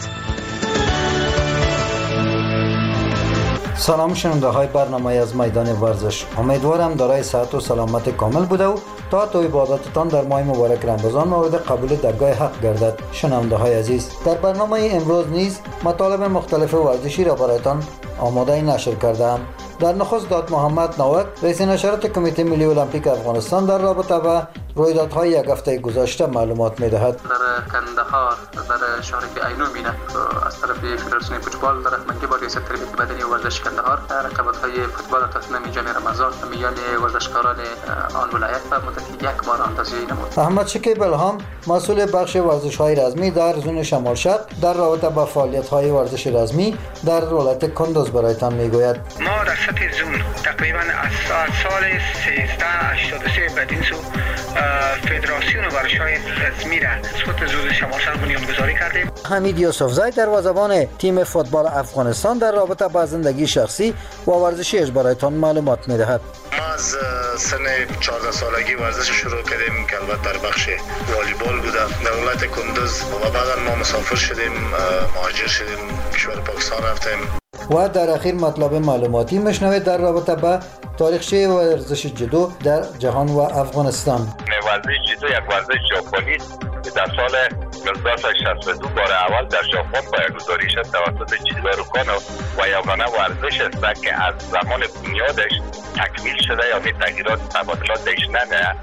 سلام شنونده های برنامه از میدان ورزش. امیدوارم دارای صحت و سلامت کامل بوده و طاعت و عبادتتان در ماه مبارک رمضان مورد قبول درگاه حق گردد. شنونده های عزیز، در برنامه امروز نیز مطالب مختلف ورزشی را برایتان آماده نشر کردم. در نخست داد محمد نوک رئیس نشریات کمیته ملی المپیک افغانستان در رابطه با رویدادهای یک هفته گذشته معلومات می‌دهد. در کندهار در شهر عینو مینا از طرف فدراسیون فوتبال در رهبری با ریاست تربیت بدنی و ورزش کندهار رقابت‌های فوتبال تصمیم جام رمضان میان ورزشکاران آن ولایت و مدت یک ماه اندازی نمود. احمد شکیب الهام مسئول بخش ورزش‌های رزمی در زون شمال شرق در رابطه با فعالیت‌های ورزش رزمی در ولایت کندوز برایتان میگوید. ما در سطح زون تقریبا از سال 1383 بدین سو فدراسیون ورزش‌های رزمی را سطح زون شمال شرق بنیانگذاری کردیم. حمید یوسفزی دروازه‌بان تیم فوتبال افغانستان در رابطه با زندگی شخصی و ورزشیش برایتان معلومات می‌دهد. ما از سن 14 سالگی ورزش شروع کردیم که البته در بخش والیبال بوده. در ولایت کندوز و بعدا ما مسافر شدیم، مهاجر شدیم، کشور پاکستان رفتیم. و در اخیر مطلب معلوماتی مشنوید در رابطه با تاریخچه ورزش جودو در جهان و افغانستان. ورزش جودو یک ورزش ژاپنی که در سال 1962 بار اول در ژاپن پایه‌گذاری شد توسط جیدارو کانو و یگانه ورزش است که از زمان بنیادش تکمیل شده یا تغییرات تبادلات درش نمیاد.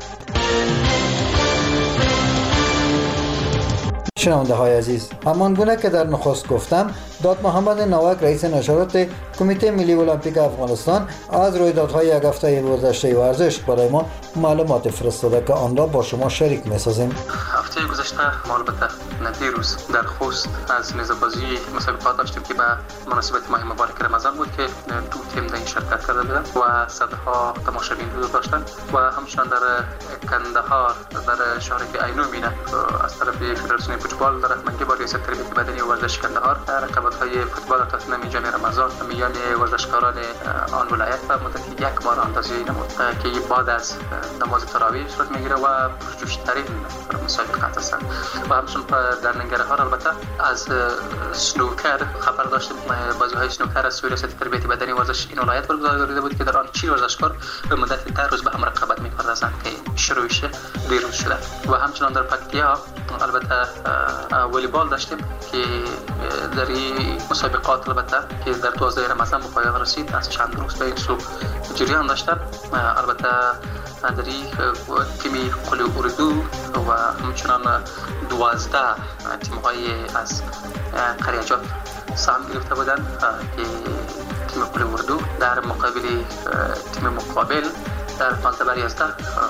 شنونده های عزیز، همان گونه که در نخست گفتم، داد محمد نوک رئیس نشریات کمیته ملی المپیک افغانستان از رویدادهای یک هفته گذشته ورزش برای ما معلومات فرستاده که آن را با شما شریک می‌سازیم. هفته گذشته ما البته دیروز در خوست از نیزه‌بازی مسابقات داشتیم که به مناسبت ماه مبارک رمضان بود که دو تیم در این شرکت کرده بودند و صدها تماشاگران حضور داشتند و همچنین در کندهار در شهر عینو مینا از طرف فدراسیون فوتبال در رهبری با ریاست تربیت بدنی و ورزش کندهار رقابت‌های فوتبال تصمیم جام رمضان میان ورزشکاران آن ولایت و مدت یک ماه اندازی نمود که بعد از نماز تراویح صورت میگیره و پرجوش‌ترین مسابقات است. و همچنین در ننگرهار البته از سنوکر خبر داشتیم. بازی‌های سنوکر از ریاست تربیت بدنی و ورزش این ولایت برگزار بود که در آن 40 ورزشکار به مدت 10 روز به هم رقابت می‌پردازند که شروعش دیروز شده. و همچنین در پکتیا البته والیبال داشتیم که در این مسابقات البته که در 12 رمضان به پایان رسید از چند روز به این سو جریان داشتن. البته در این تیم قلی اردو و همچنان 12 تیم‌های از قریجات سهم گرفته بودند که تیم قلی اردو در مقابل تیم مقابل در 15-11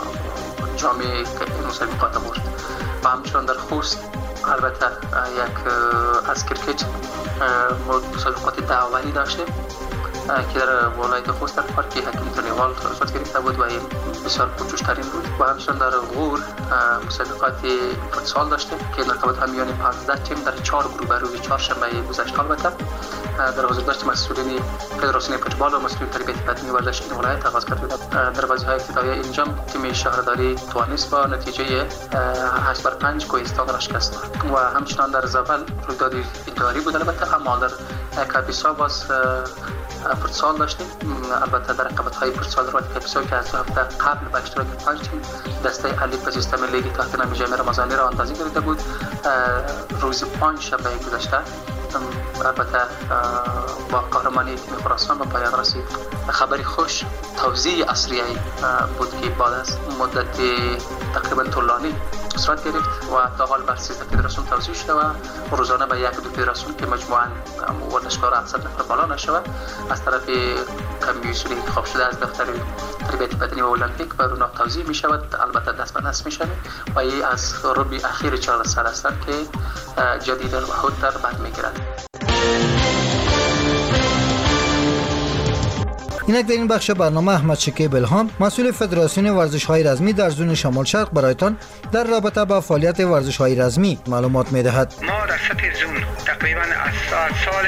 جام مسابقات برد. و همچنان در خوست البته یک از کرکت مسابقات دعوانی داشتیم که در ولایت خوست در پارک حکیم تلیوال صورت گرفته بود و این بسیار پرجوش‌ترین بود. و همچنین در غور مسابقات فوتسال داشتیم که رقابت‌ها میان 15 تیم در 4 گروه روز چهارشنبه گذشته البته در حضورداشت مسئولین فدراسیون فوتبال و مسئولین تربیت بدنی و ورزش این ولایت آغاز کرده بود. در بازی‌های ابتدایی اینجا تیم شهرداری توانست با نتیجه 8-5 کوهستان را شکست داد. و همچنین در زابل رویداد اداری بود البته، اما در کاپیسا باز فوتسال داشتیم. البته در رقابت‌های فوتسال در کاپیسا که از هفته قبل با اشتراک 5 تیم دسته الف سیستم لیگ تحت جام رمضانی را اندازی گرفته بود. روز 5 شنبه گذشته البته با قهرمانی تیم خراسان به پایان رسید. خبری خوش توزیع اسریه بود که بعد از مدت تقریبا طولانی صورت گرفت و تا حال بر 13 فدراسیون توزیع شده و روزانه به 1-2 فدراسیون که مجموعاً ورزشکاران 700 نفر بالا نشود از طرف کمیسیون انتخاب شده از دفتر تربیت بدنی و المپیک بر اونها توزیع می شود. البته دست به دست می شود و این از ربع اخیر 4 سال است که جدیداً و خودتر بعد می گیرد. اینک در این بخش برنامه احمد شکیب الهام مسئول فدراسیون ورزش‌های رزمی در زون شمال شرق برایتان در رابطه با فعالیت ورزش‌های رزمی معلومات می‌دهد. ما در سطح زون تقریبا از سال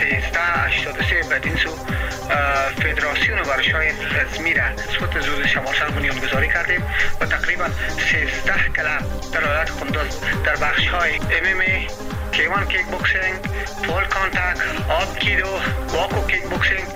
1383 بدین سو فدراسیون ورزش‌های رزمی را سطح زون شمال شرق بنیانگذاری کردیم و تقریبا 13 کلب در ولایت قندوز در بخش‌های MMA، K1 kick boxing، پول کانتاکت، آب کیدو، واکو کیک بوکسینگ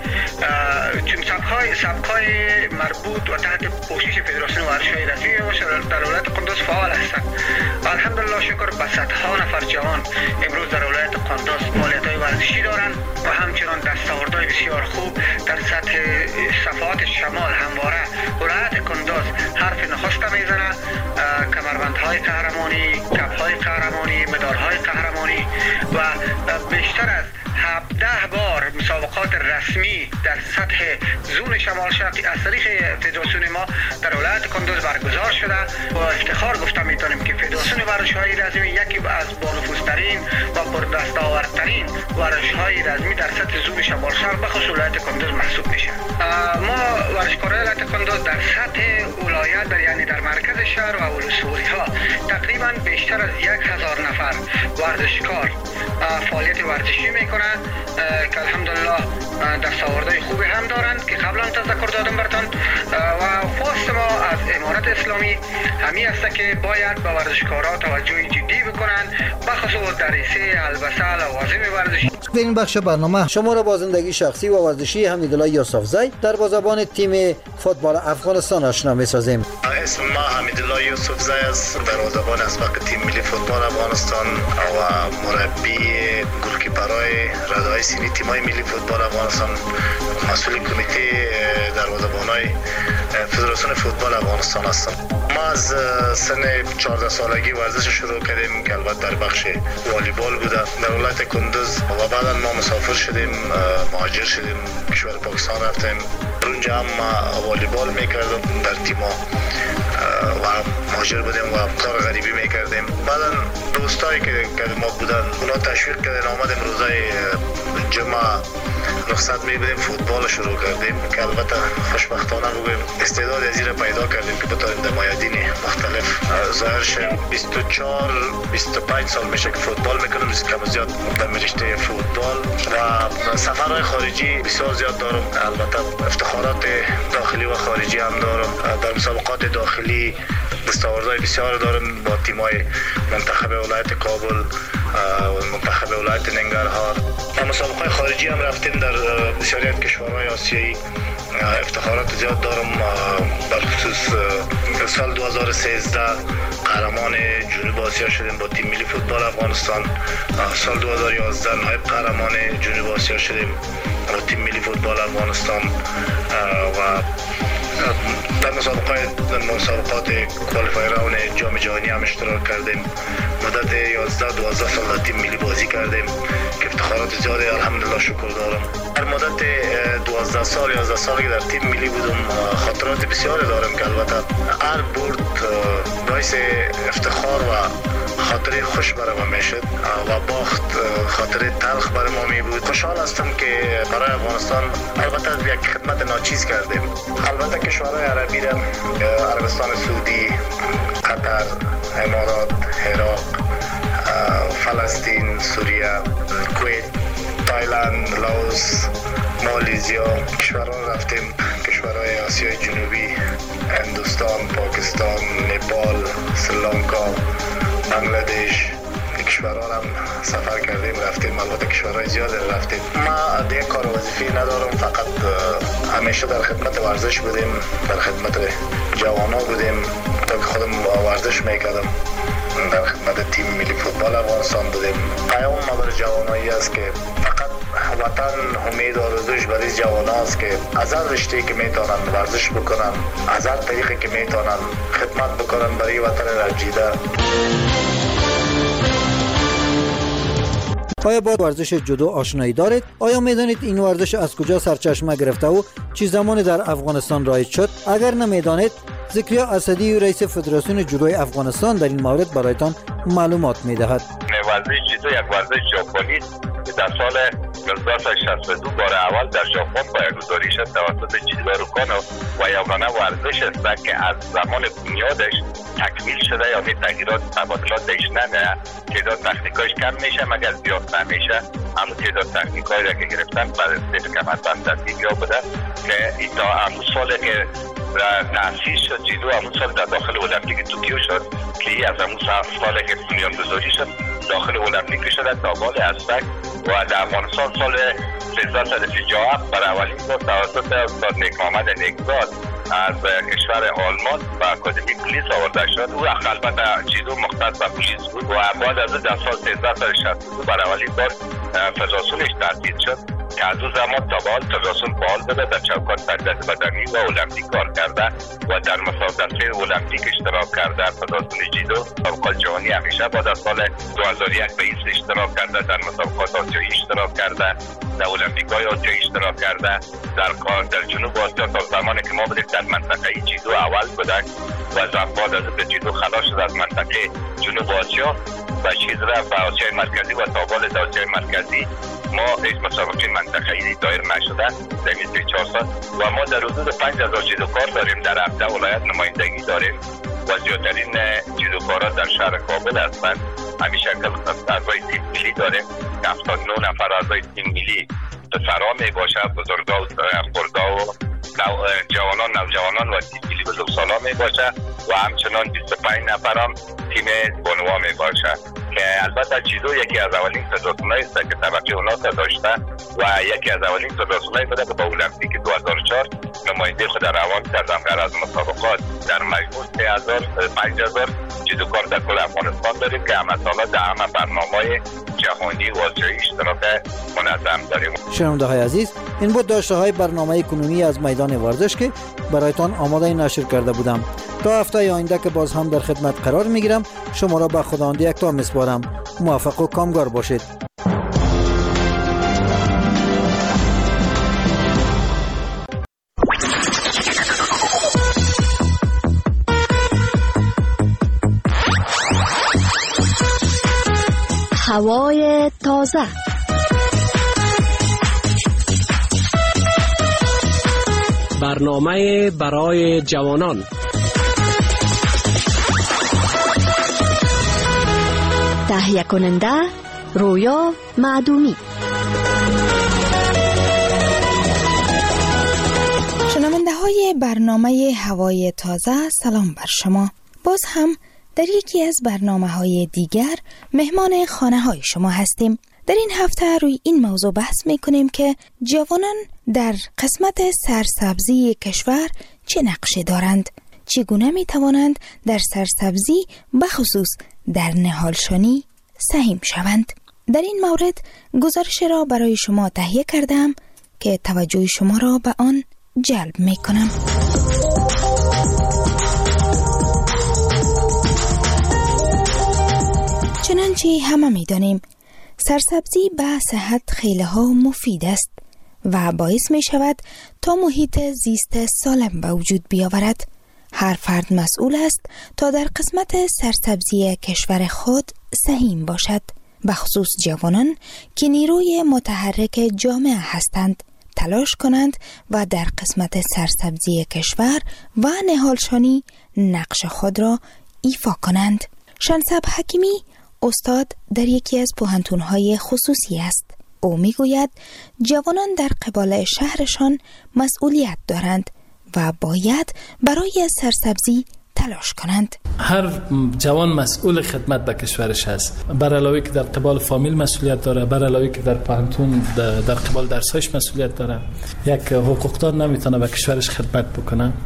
چون سبک‌های مربوط و تحت پوشش فدراسیون ورزش‌های رزمی در ولایت قندوز فعال هستند. الحمدلله شکر به صدها نفر جوان امروز در ولایت قندوز فعالیت‌های ورزشی دارند و همچنان دستاوردهای بسیار خوب در سطح صفحات شمال همواره ولایت قندوز حرف نخست میزنه. کمربندهای قهرمانی، کپ‌های قهرمانی، مدال‌های قهرمانی و بیشتر از 17 بار مسابقات رسمی در سطح زون شمال شرقی از طریق فدراسیون ما در ولایت قندوز برگزار شده و افتخار گفته میتونیم که فدراسیون ورزش‌های رزمی یکی از بانفوذترین و پردستاوردترین ورزش‌های رزمی در سطح زون شمال شرق بخصوص ولایت قندوز محسوب میشه. ما ورزشکاران ولایت قندوز در سطح ولایت یعنی در مرکز شهر و ولسوالی‌ها تقریبا بیشتر از 1000 نفر ورزشکار فعالیت ورزشی میکنند که الحمدلله دستاوردهای خوبی هم دارند که قبلا تذکر دادم براتون و خواست ما از امارت اسلامی همین است که باید به ورزشکارا توجه جدی بکنند بخصوص در حیطه البسه لوازم ورزشی. در این بخش برنامه شما را با زندگی شخصی و ورزشی حمیدالله یوسفزی در بازرگان تیم فوتبال افغانستان آشنا می‌سازیم. اسم ما حمیدالله یوسفزی است، دروازه‌بان اسبق تیم ملی فوتبال افغانستان و مربی گلکیپرای ردای سینی تیم‌های ملی فوتبال افغانستان، مسئول کمیته دروازه‌بان‌های فدراسیون فوتبال افغانستان هستم. ما از سن 14 سالگی ورزش شروع کردیم که البته در بخش والیبال بوده در ولایت قندوز و بعدا ما مسافر شدیم، مهاجر شدیم، کشور پاکستان رفتیم. اونجا هم والیبال میکردم در تیما و مهاجر بودیم و کار غریبی میکردیم. بعدا دوستایی که ما بودن اونا تشویق کردن آمدیم روزای جمعه رخصت میبینیم فوتبال شروع کردیم که البته خوشبختانه بگویم استعداد از را پیدا کردیم که بتونیم در میادین مختلف ظاهر شیم. 24-25 سال میشه که فوتبال میکنم، کم زیاد در رشته فوتبال و سفرهای خارجی بسیار زیاد دارم. البته افتخارات داخلی و خارجی هم دارم. در مسابقات داخلی دستاوردهای بسیار دارم با تیم‌های منتخب ولایت کابل و منتخب ولایت ننگرهار. در مسابقات خارجی هم رفتیم در بسیاری از کشورهای آسیایی. افتخارات زیاد دارم. در خصوص سال 2013 قهرمان جنوب آسیا شدیم با تیم ملی فوتبال افغانستان. سال 2011 نایب قهرمان جنوب آسیا شدیم با تیم ملی فوتبال افغانستان و در مسابقات کوالیفایر راوند جام جهانی هم اشتراک کردیم. مدت 11-12 سال تیم ملی بازی کردیم که افتخارات زیادی الحمدلله شکر دارم. در مدت 12 سال 11 سال که در تیم ملی بودم خاطرات بسیاری دارم که البته هر برد باعث افتخار و خاطره خوش برای ما میشد و باخت خاطره تلخ برای ما می بود. خوشحال هستم که برای افغانستان البته یک خدمت ناچیز کردیم. البته کشورهای عربی را عربستان سعودی، قطر، امارات، عراق، فلسطین، سوریه، کویت، تایلند، لاوس، مالزیا کشورها رفتیم. کشورهای آسیای جنوبی، هندوستان، پاکستان، نپال، سریلانکا، بنگلادش کشورها هم سفر کردیم رفتیم. البته کشورهای زیاد رفتیم. ما دیگه کار وظیفی ندارم، فقط همیشه در خدمت ورزش بودیم، در خدمت جوانا بودیم تا که خودم ورزش میکردم. در خدمت تیم ملی فوتبال افغانستان بودیم. پیام ما برای جوانایی است که فقط وطن امید و آرزوش برای جوان است که از هر رشته که میتونن ورزش بکنن، از هر طریقی که میتونن خدمت بکنن برای وطن رنجیده. آیا با ورزش جودو آشنایی دارید؟ آیا میدانید این ورزش از کجا سرچشمه گرفته و چه زمانی در افغانستان رایج شد؟ اگر نمیدانید، ذکریا اسدی رئیس فدراسیون جودوی افغانستان در این مورد برایتان معلومات میدهد. ورزش جودو یک ورزش ژاپنی است که در سال 1962 بار اول در ژاپن پایه‌گذاری شد توسط جیدوکان و یگانه ورزش است که از زمان بنیادش تکمیل شده یا تغییرات تبادلاتش نمیاد. تعداد تکنیکایش کم میشه مگر زیاد نمیشه. همون تعداد تکنیکایی را که گرفتن بعد از کمربند دستی یا بوده که این تا همون سالی که تأسیس شد جیدو همون سال در داخل المپیک توکیو شد که از همون سالی که بنیانگذاری شد داخل المپیک شده تا بال هستک و در افغانستان سال 1357 برای اولین بار توسط استاد نیک محمد نیکزاد از کشور آلمان و اکادمی پلیس آورده شد. او البته جیدو مختص به پلیس بود و بعد از در سال 1362 برای اولین بار فدراسیونش تأسیس شد که از او زمان تا به حال فدراسیون فعال بوده، در چوکات تربیت بدنی و المپیک کار کرده و در مسابقات المپیک اشتراک کرده. فدراسیون جیدو مسابقات جهانی همیشه بعد از سال 2001 به ایست اشتراک کرده، در مسابقات آسیایی اشتراک کرده، در المپیک‌های آسیایی اشتراک کرده. در جنوب آسیا تا زمانی که ما بودیم در منطقه جیدو اول بودن و بعد از اینکه جیدو خلاص شد از منطقه جنوب آسیا و چیز رفت به آسیای مرکزی و تا بال آسیای مرکزی ما هیچ مسابقه منطقه‌ای دایر نشده در این 4 سال و ما در حدود 5000 جیدوکار داریم. در 17 ولایت نمایندگی داریم و زیادترین جیدوکارا در شهر کابل هستند. همین شکل اعضای تیم ملی داریم که 79 نفر اعضای تیم ملی پسرها می باشه، بزرگا و خردها و جوانان، نوجوانان و تیم ملی بزرگسالان می باشه و همچنان 25 نفر هم تیم بانوا می باشه که البته جیدو یکی از اولین فدراسیونایی است که طبقه اوناس داشته و یکی از اولین فدراسیونایی بوده که با المپیک 2004 نماینده خود روان کردن. از مسابقات در مجموع 5000 جیدوکار در کل افغانستان داریم که همه سالا در همه برنامه‌های جهانی و آسیایی اشتراک منظم داریم. شنونده‌های عزیز، این بود داشته‌های برنامه کنونی از میدان ورزش که برایتان آماده نشر کرده بودم. تا هفته آینده که باز هم در خدمت قرار میگیرم، شما را به خداوند یکتا میسپارم. موفق و کامگار باشید. هوای تازه، برنامه برای جوانان، تهیه کننده رویا معدومی. شنونده های برنامه هوای تازه، سلام بر شما. باز هم در یکی از برنامه‌های دیگر مهمان خانه‌های شما هستیم. در این هفته روی این موضوع بحث می‌کنیم که جوانان در قسمت سرسبزی کشور چه نقشی دارند، چگونه می‌توانند در سرسبزی بخصوص در نهالشانی سهم شوند. در این مورد گزارش را برای شما تهیه کردم که توجه شما را به آن جلب می‌کنم. چنانچه همه می‌دانیم سرسبزی به صحت خیلی ها مفید است و باعث می شود تا محیط زیست سالم به وجود بیاورد. هر فرد مسئول است تا در قسمت سرسبزی کشور خود سهم باشد، بخصوص جوانان که نیروی متحرک جامعه هستند، تلاش کنند و در قسمت سرسبزی کشور و نهالشانی نقش خود را ایفا کنند. شنسب حکیمی استاد در یکی از پوهنتون‌های خصوصی است. او میگوید جوانان در قبال شهرشان مسئولیت دارند و باید برای سرسبزی تلاش کنند. هر جوان مسئول خدمت به کشورش است، بر علاوه که در قبال فامیل مسئولیت داره، بر علاوه که در پوهنتون در قبال درس‌هاش مسئولیت داره. یک حقوقدان نمیتونه به کشورش خدمت بکنه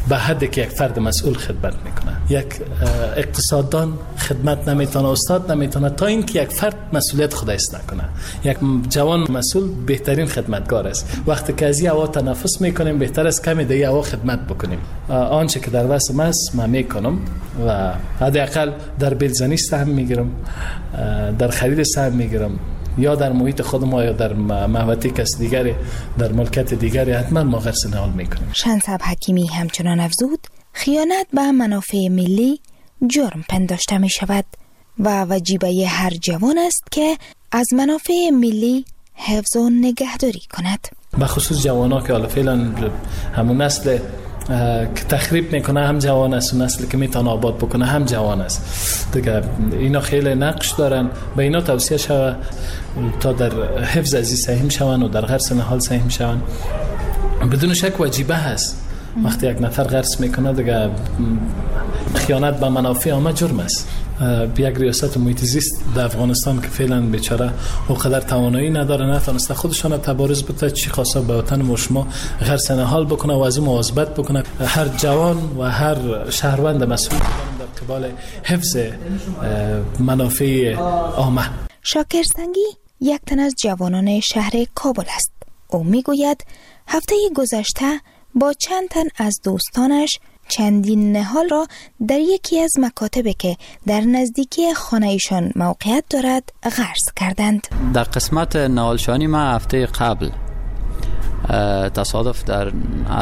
به حدی که یک فرد مسئول خدمت میکنه. یک اقتصاددان خدمت نمیتونه، استاد نمیتونه تا اینکه یک فرد مسئولیت خودش نکنه. یک جوان مسئول بهترین خدمتگار است. وقتی که از این هوا تنفس میکنیم بهتر است کمی دیگه هوا خدمت بکنیم. آنچه که در وسم است من میکنم و حداقل در بیلزنی سهم میگیرم، در خرید سهم میگیرم، یا در محیط خودم یا در محوطه کس دیگری، در ملکت دیگری حتما ما غرس نهال میکنیم. شنصب حکیمی همچنان افزود خیانت به منافع ملی جرم پنداشته می شود و واجبه هر جوان است که از منافع ملی حفظ و نگهداری کند. بخصوص جوانان که حالا فعلا همون نسل که تخریب میکنه هم جوان است و نسلی که میتونه آباد بکنه هم جوان است دیگه. اینا خیلی نقش دارن، به اینا توصیه شود تا در حفظ ازی سهم شون و در غرس نهال سهم شون. بدون شک واجبه هست وقتی یک نفر غرس میکنه دیگه خیانت به منافع عامه جرم است. یک ریاست محیط زیست در افغانستان که فعلا بیچاره اونقدر توانایی نداره، نتونسته خودشان تبارز بده، چی خواسته به وطن ما شما غرس نهال بکنه و از این مواظبت بکنه. هر جوان و هر شهروند مسئول در قبال حفظ منافع عامه. شاکر سنگی یک تن از جوانان شهر کابل است. او میگوید هفته گذشته با چند تن از دوستانش چندین نهال را در یکی از مکاتبی که در نزدیکی خانه ایشان موقعیت دارد غرس کردند. در قسمت نهالشانی ما هفته قبل تصادف در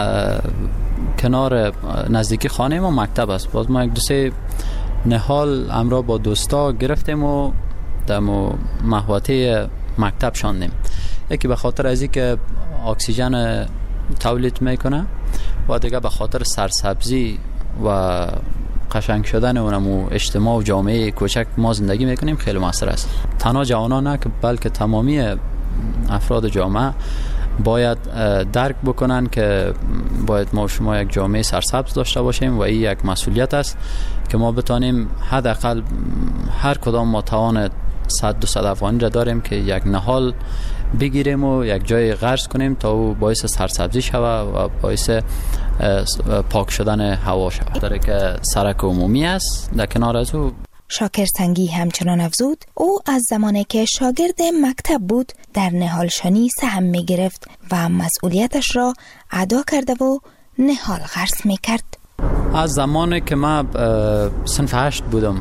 کنار نزدیکی خانه ما مکتب است. باز ما یک دو سه نهال امرا با دوستا گرفتیم و در محوطه مکتب شاندیم. یکی به خاطر از اینکه اکسیژن تولید میکنه و دیگه به خاطر سرسبزی و قشنگ شدن اونمو اجتماع و جامعه کوچک ما زندگی میکنیم خیلی موثر است. تنها جوانان نه که بلکه تمامی افراد جامعه باید درک بکنن که باید ما شما یک جامعه سرسبز داشته باشیم و این یک مسئولیت است که ما بتانیم حداقل هر کدام ما توان 100-200 افغانی را داریم که یک نهال بگیریم و یک جای غرس کنیم تا او باعث سرسبزی شود و باعث پاک شدن هوا شود. داره که سرک عمومی است در کنار از او. شاکر سنگی همچنان افزود او از زمانی که شاگرد مکتب بود در نهالشانی سهم می گرفت و مسئولیتش را ادا کرده و نهال غرس می کرد. از زمانی که من صنف 8 بودم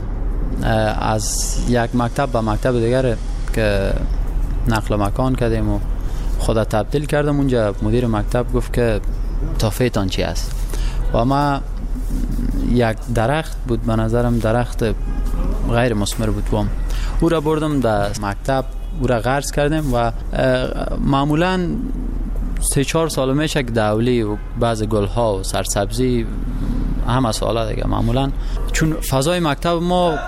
از یک مکتب به مکتب دیگر که نقل مکان کردیم و خدا تبدیل کردم. اونجا مدیر مکتب گفت که تافیتان چی است و ما یک درخت بود به نظرم درخت غیر مثمر بود و او را بردم در مکتب او را غرس کردیم و معمولا 3-4 سال میشه که دولی و بعض گلها و سرسبزی همه سالا دیگه معمولا چون فضای مکتب ما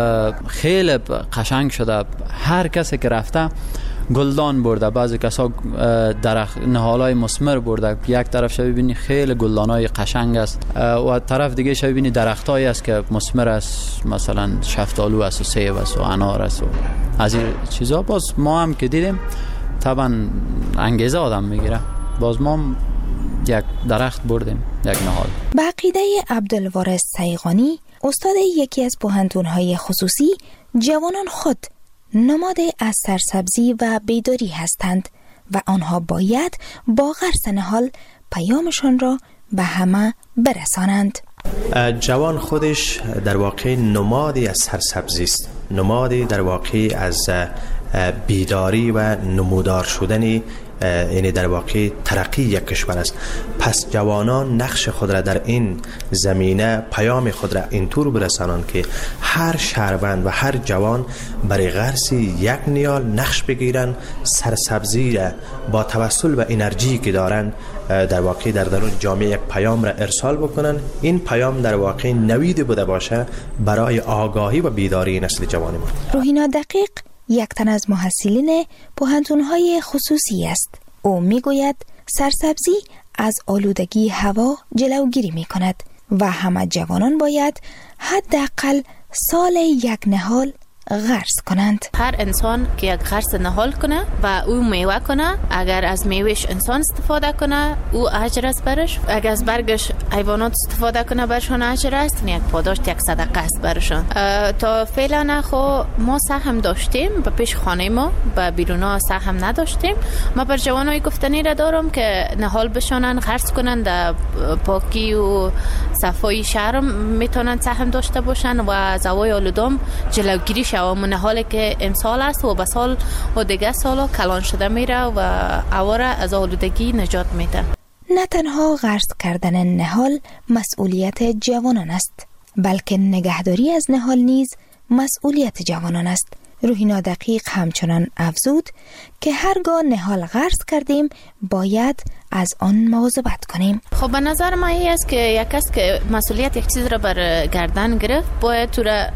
خیلی قشنگ شده، هر کسی که رفته گلدان برده، بعضی کسا درخت نهالای مثمر برده. یک طرف شو ببینی خیلی گلدانای قشنگ است و طرف دیگه شو ببینی درختایی است که مثمر است، مثلا شفتالو است و سیب است و انار است و از این چیزا. باز ما هم که دیدیم طبعا انگیزه آدم میگیره، باز ما یک درخت بردیم، یک نهال. به عقیده عبدالوارث سیغانی استاد یکی از پوهنتون‌های خصوصی، جوانان خود نماد از سرسبزی و بیداری هستند و آنها باید با غرس نهال پیامشان را به همه برسانند. جوان خودش در واقع نمادی از سرسبزی است، نمادی در واقع از بیداری و نمودار شدن، یعنی در واقع ترقی یک کشور است. پس جوانان نقش خود را در این زمینه، پیام خود را اینطور برسانند که هر شهروند و هر جوان برای غرس یک نیال نقش بگیرند، سرسبزی را با توسل و انرژی که دارند در واقع در درون جامعه یک پیام را ارسال بکنند. این پیام در واقع نوید بوده باشه برای آگاهی و بیداری نسل جوان ما. روحینا دقیق یک تن از محصلین پوهنتون‌های خصوصی است. او میگوید سرسبزی از آلودگی هوا جلوگیری می‌کند و همه جوانان باید حداقل سال یک نهال غرس کنند. هر انسان که یک غرس نهال کنه و او میوه کنه، اگر از میوهش انسان استفاده کنه او اجر است برش، اگر از برگش حیوانات استفاده کنه برشان اجر است، یک پاداش، یک صدقه است برشان. تا فعلا خو ما سهم داشتیم به پیش خانه ما، به بیرونا سهم نداشتیم. ما بر جوانای گفتنی را دارم که نهال بشانن، غرس کنن، در پاکی و صفای شهر میتونن سهم داشته باشن و زوای آلودم جلوگیری شود. نهالی که امسال است و به سال و دیگه سالا کلان شده میره و اواره از آلودگی نجات میده. نه تنها غرس کردن نهال مسئولیت جوانان است، بلکه نگهداری از نهال نیز مسئولیت جوانان است. روحینا دقیق همچنان افزود که هرگاه نهال غرس کردیم باید از آن مواظبت کنیم. خب به نظر من این است که یک کس که مسئولیت یک چیز را بر گردن گرفت باید تو را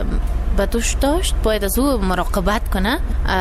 به دوش داشت، باید از او مراقبت کنه.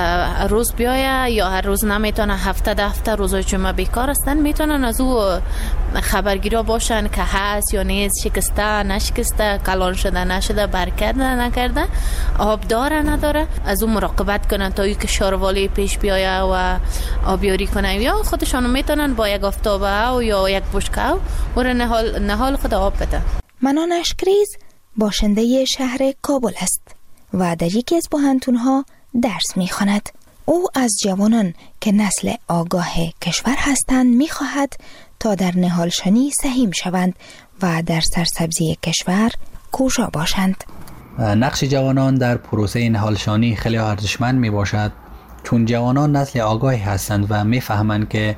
روز بیایه یا هر روز نمیتونه، هفته روزای جمعه بیکار هستن، میتونن از او خبرگیرا باشن که هست یا نیست، شکسته نشکسته، کلان شده نشده، برکرده نکرده، آب داره نداره، از او مراقبت کنن تا اینکه شاروالی پیش بیایه و آبیاری کنن، یا خودشان میتونن با یک آفتابه یا یک بشکه و نهال خود آب بده. منان اشکریز باشنده شهر کابل است و در یکی از پوهنتون‌ها درس می‌خواند. او از جوانان که نسل آگاه کشور هستند می‌خواهد تا در نهالشانی سهیم شوند و در سرسبزی کشور کوشا باشند. نقش جوانان در پروسه نهالشانی خیلی ارزشمند میباشد، چون جوانان نسل آگاهی هستند و میفهمند که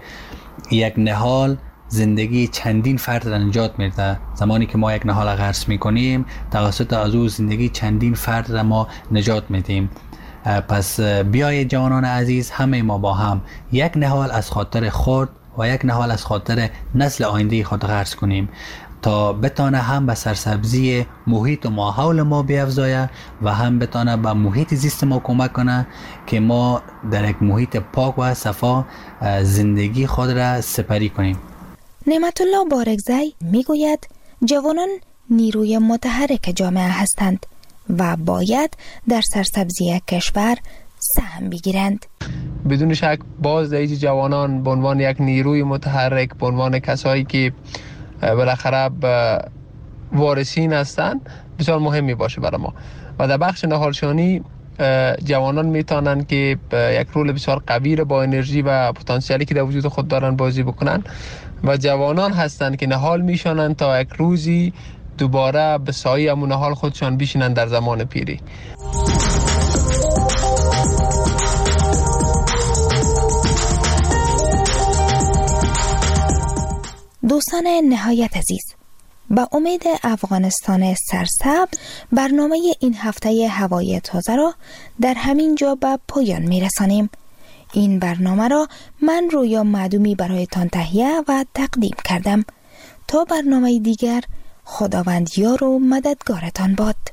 یک نهال زندگی چندین فرد را نجات میده. زمانی که ما یک نهال غرس میکنیم توسط از او زندگی چندین فرد را ما نجات میدیم. پس بیایید جوانان عزیز، همه ما با هم یک نهال از خاطر خود و یک نهال از خاطر نسل آینده خود غرس کنیم تا بتانه هم به سرسبزی محیط و ماحول ما بیفزایه و هم بتانه به محیط زیست ما کمک کنه که ما در یک محیط پاک و صفا زندگی خود را سپری کنیم. نعمت الله بارگزی میگوید جوانان نیروی متحرک جامعه هستند و باید در سرسبزی کشور سهم بگیرند. بدون شک بازدهی جوانان به عنوان یک نیروی متحرک، به عنوان کسایی که بالاخره وارثین هستند بسیار مهمی باشه برای ما و در بخش نهالشانی جوانان میتونن که یک رول بسیار قوی با انرژی و پتانسیلی که در وجود خود دارن بازی بکنن و جوانان هستند که نهال میشونن تا یک روزی دوباره به سایه همون نهال خودشان بشینن در زمان پیری. دوستان نهایت عزیز، با امید افغانستان سرسبز برنامه این هفته هوای تازه را در همین جا به پایان میرسانیم. این برنامه را من رویا معدومی برایتان تهیه و تقدیم کردم. تا برنامه دیگر، خداوند یار و مددگارتان باد.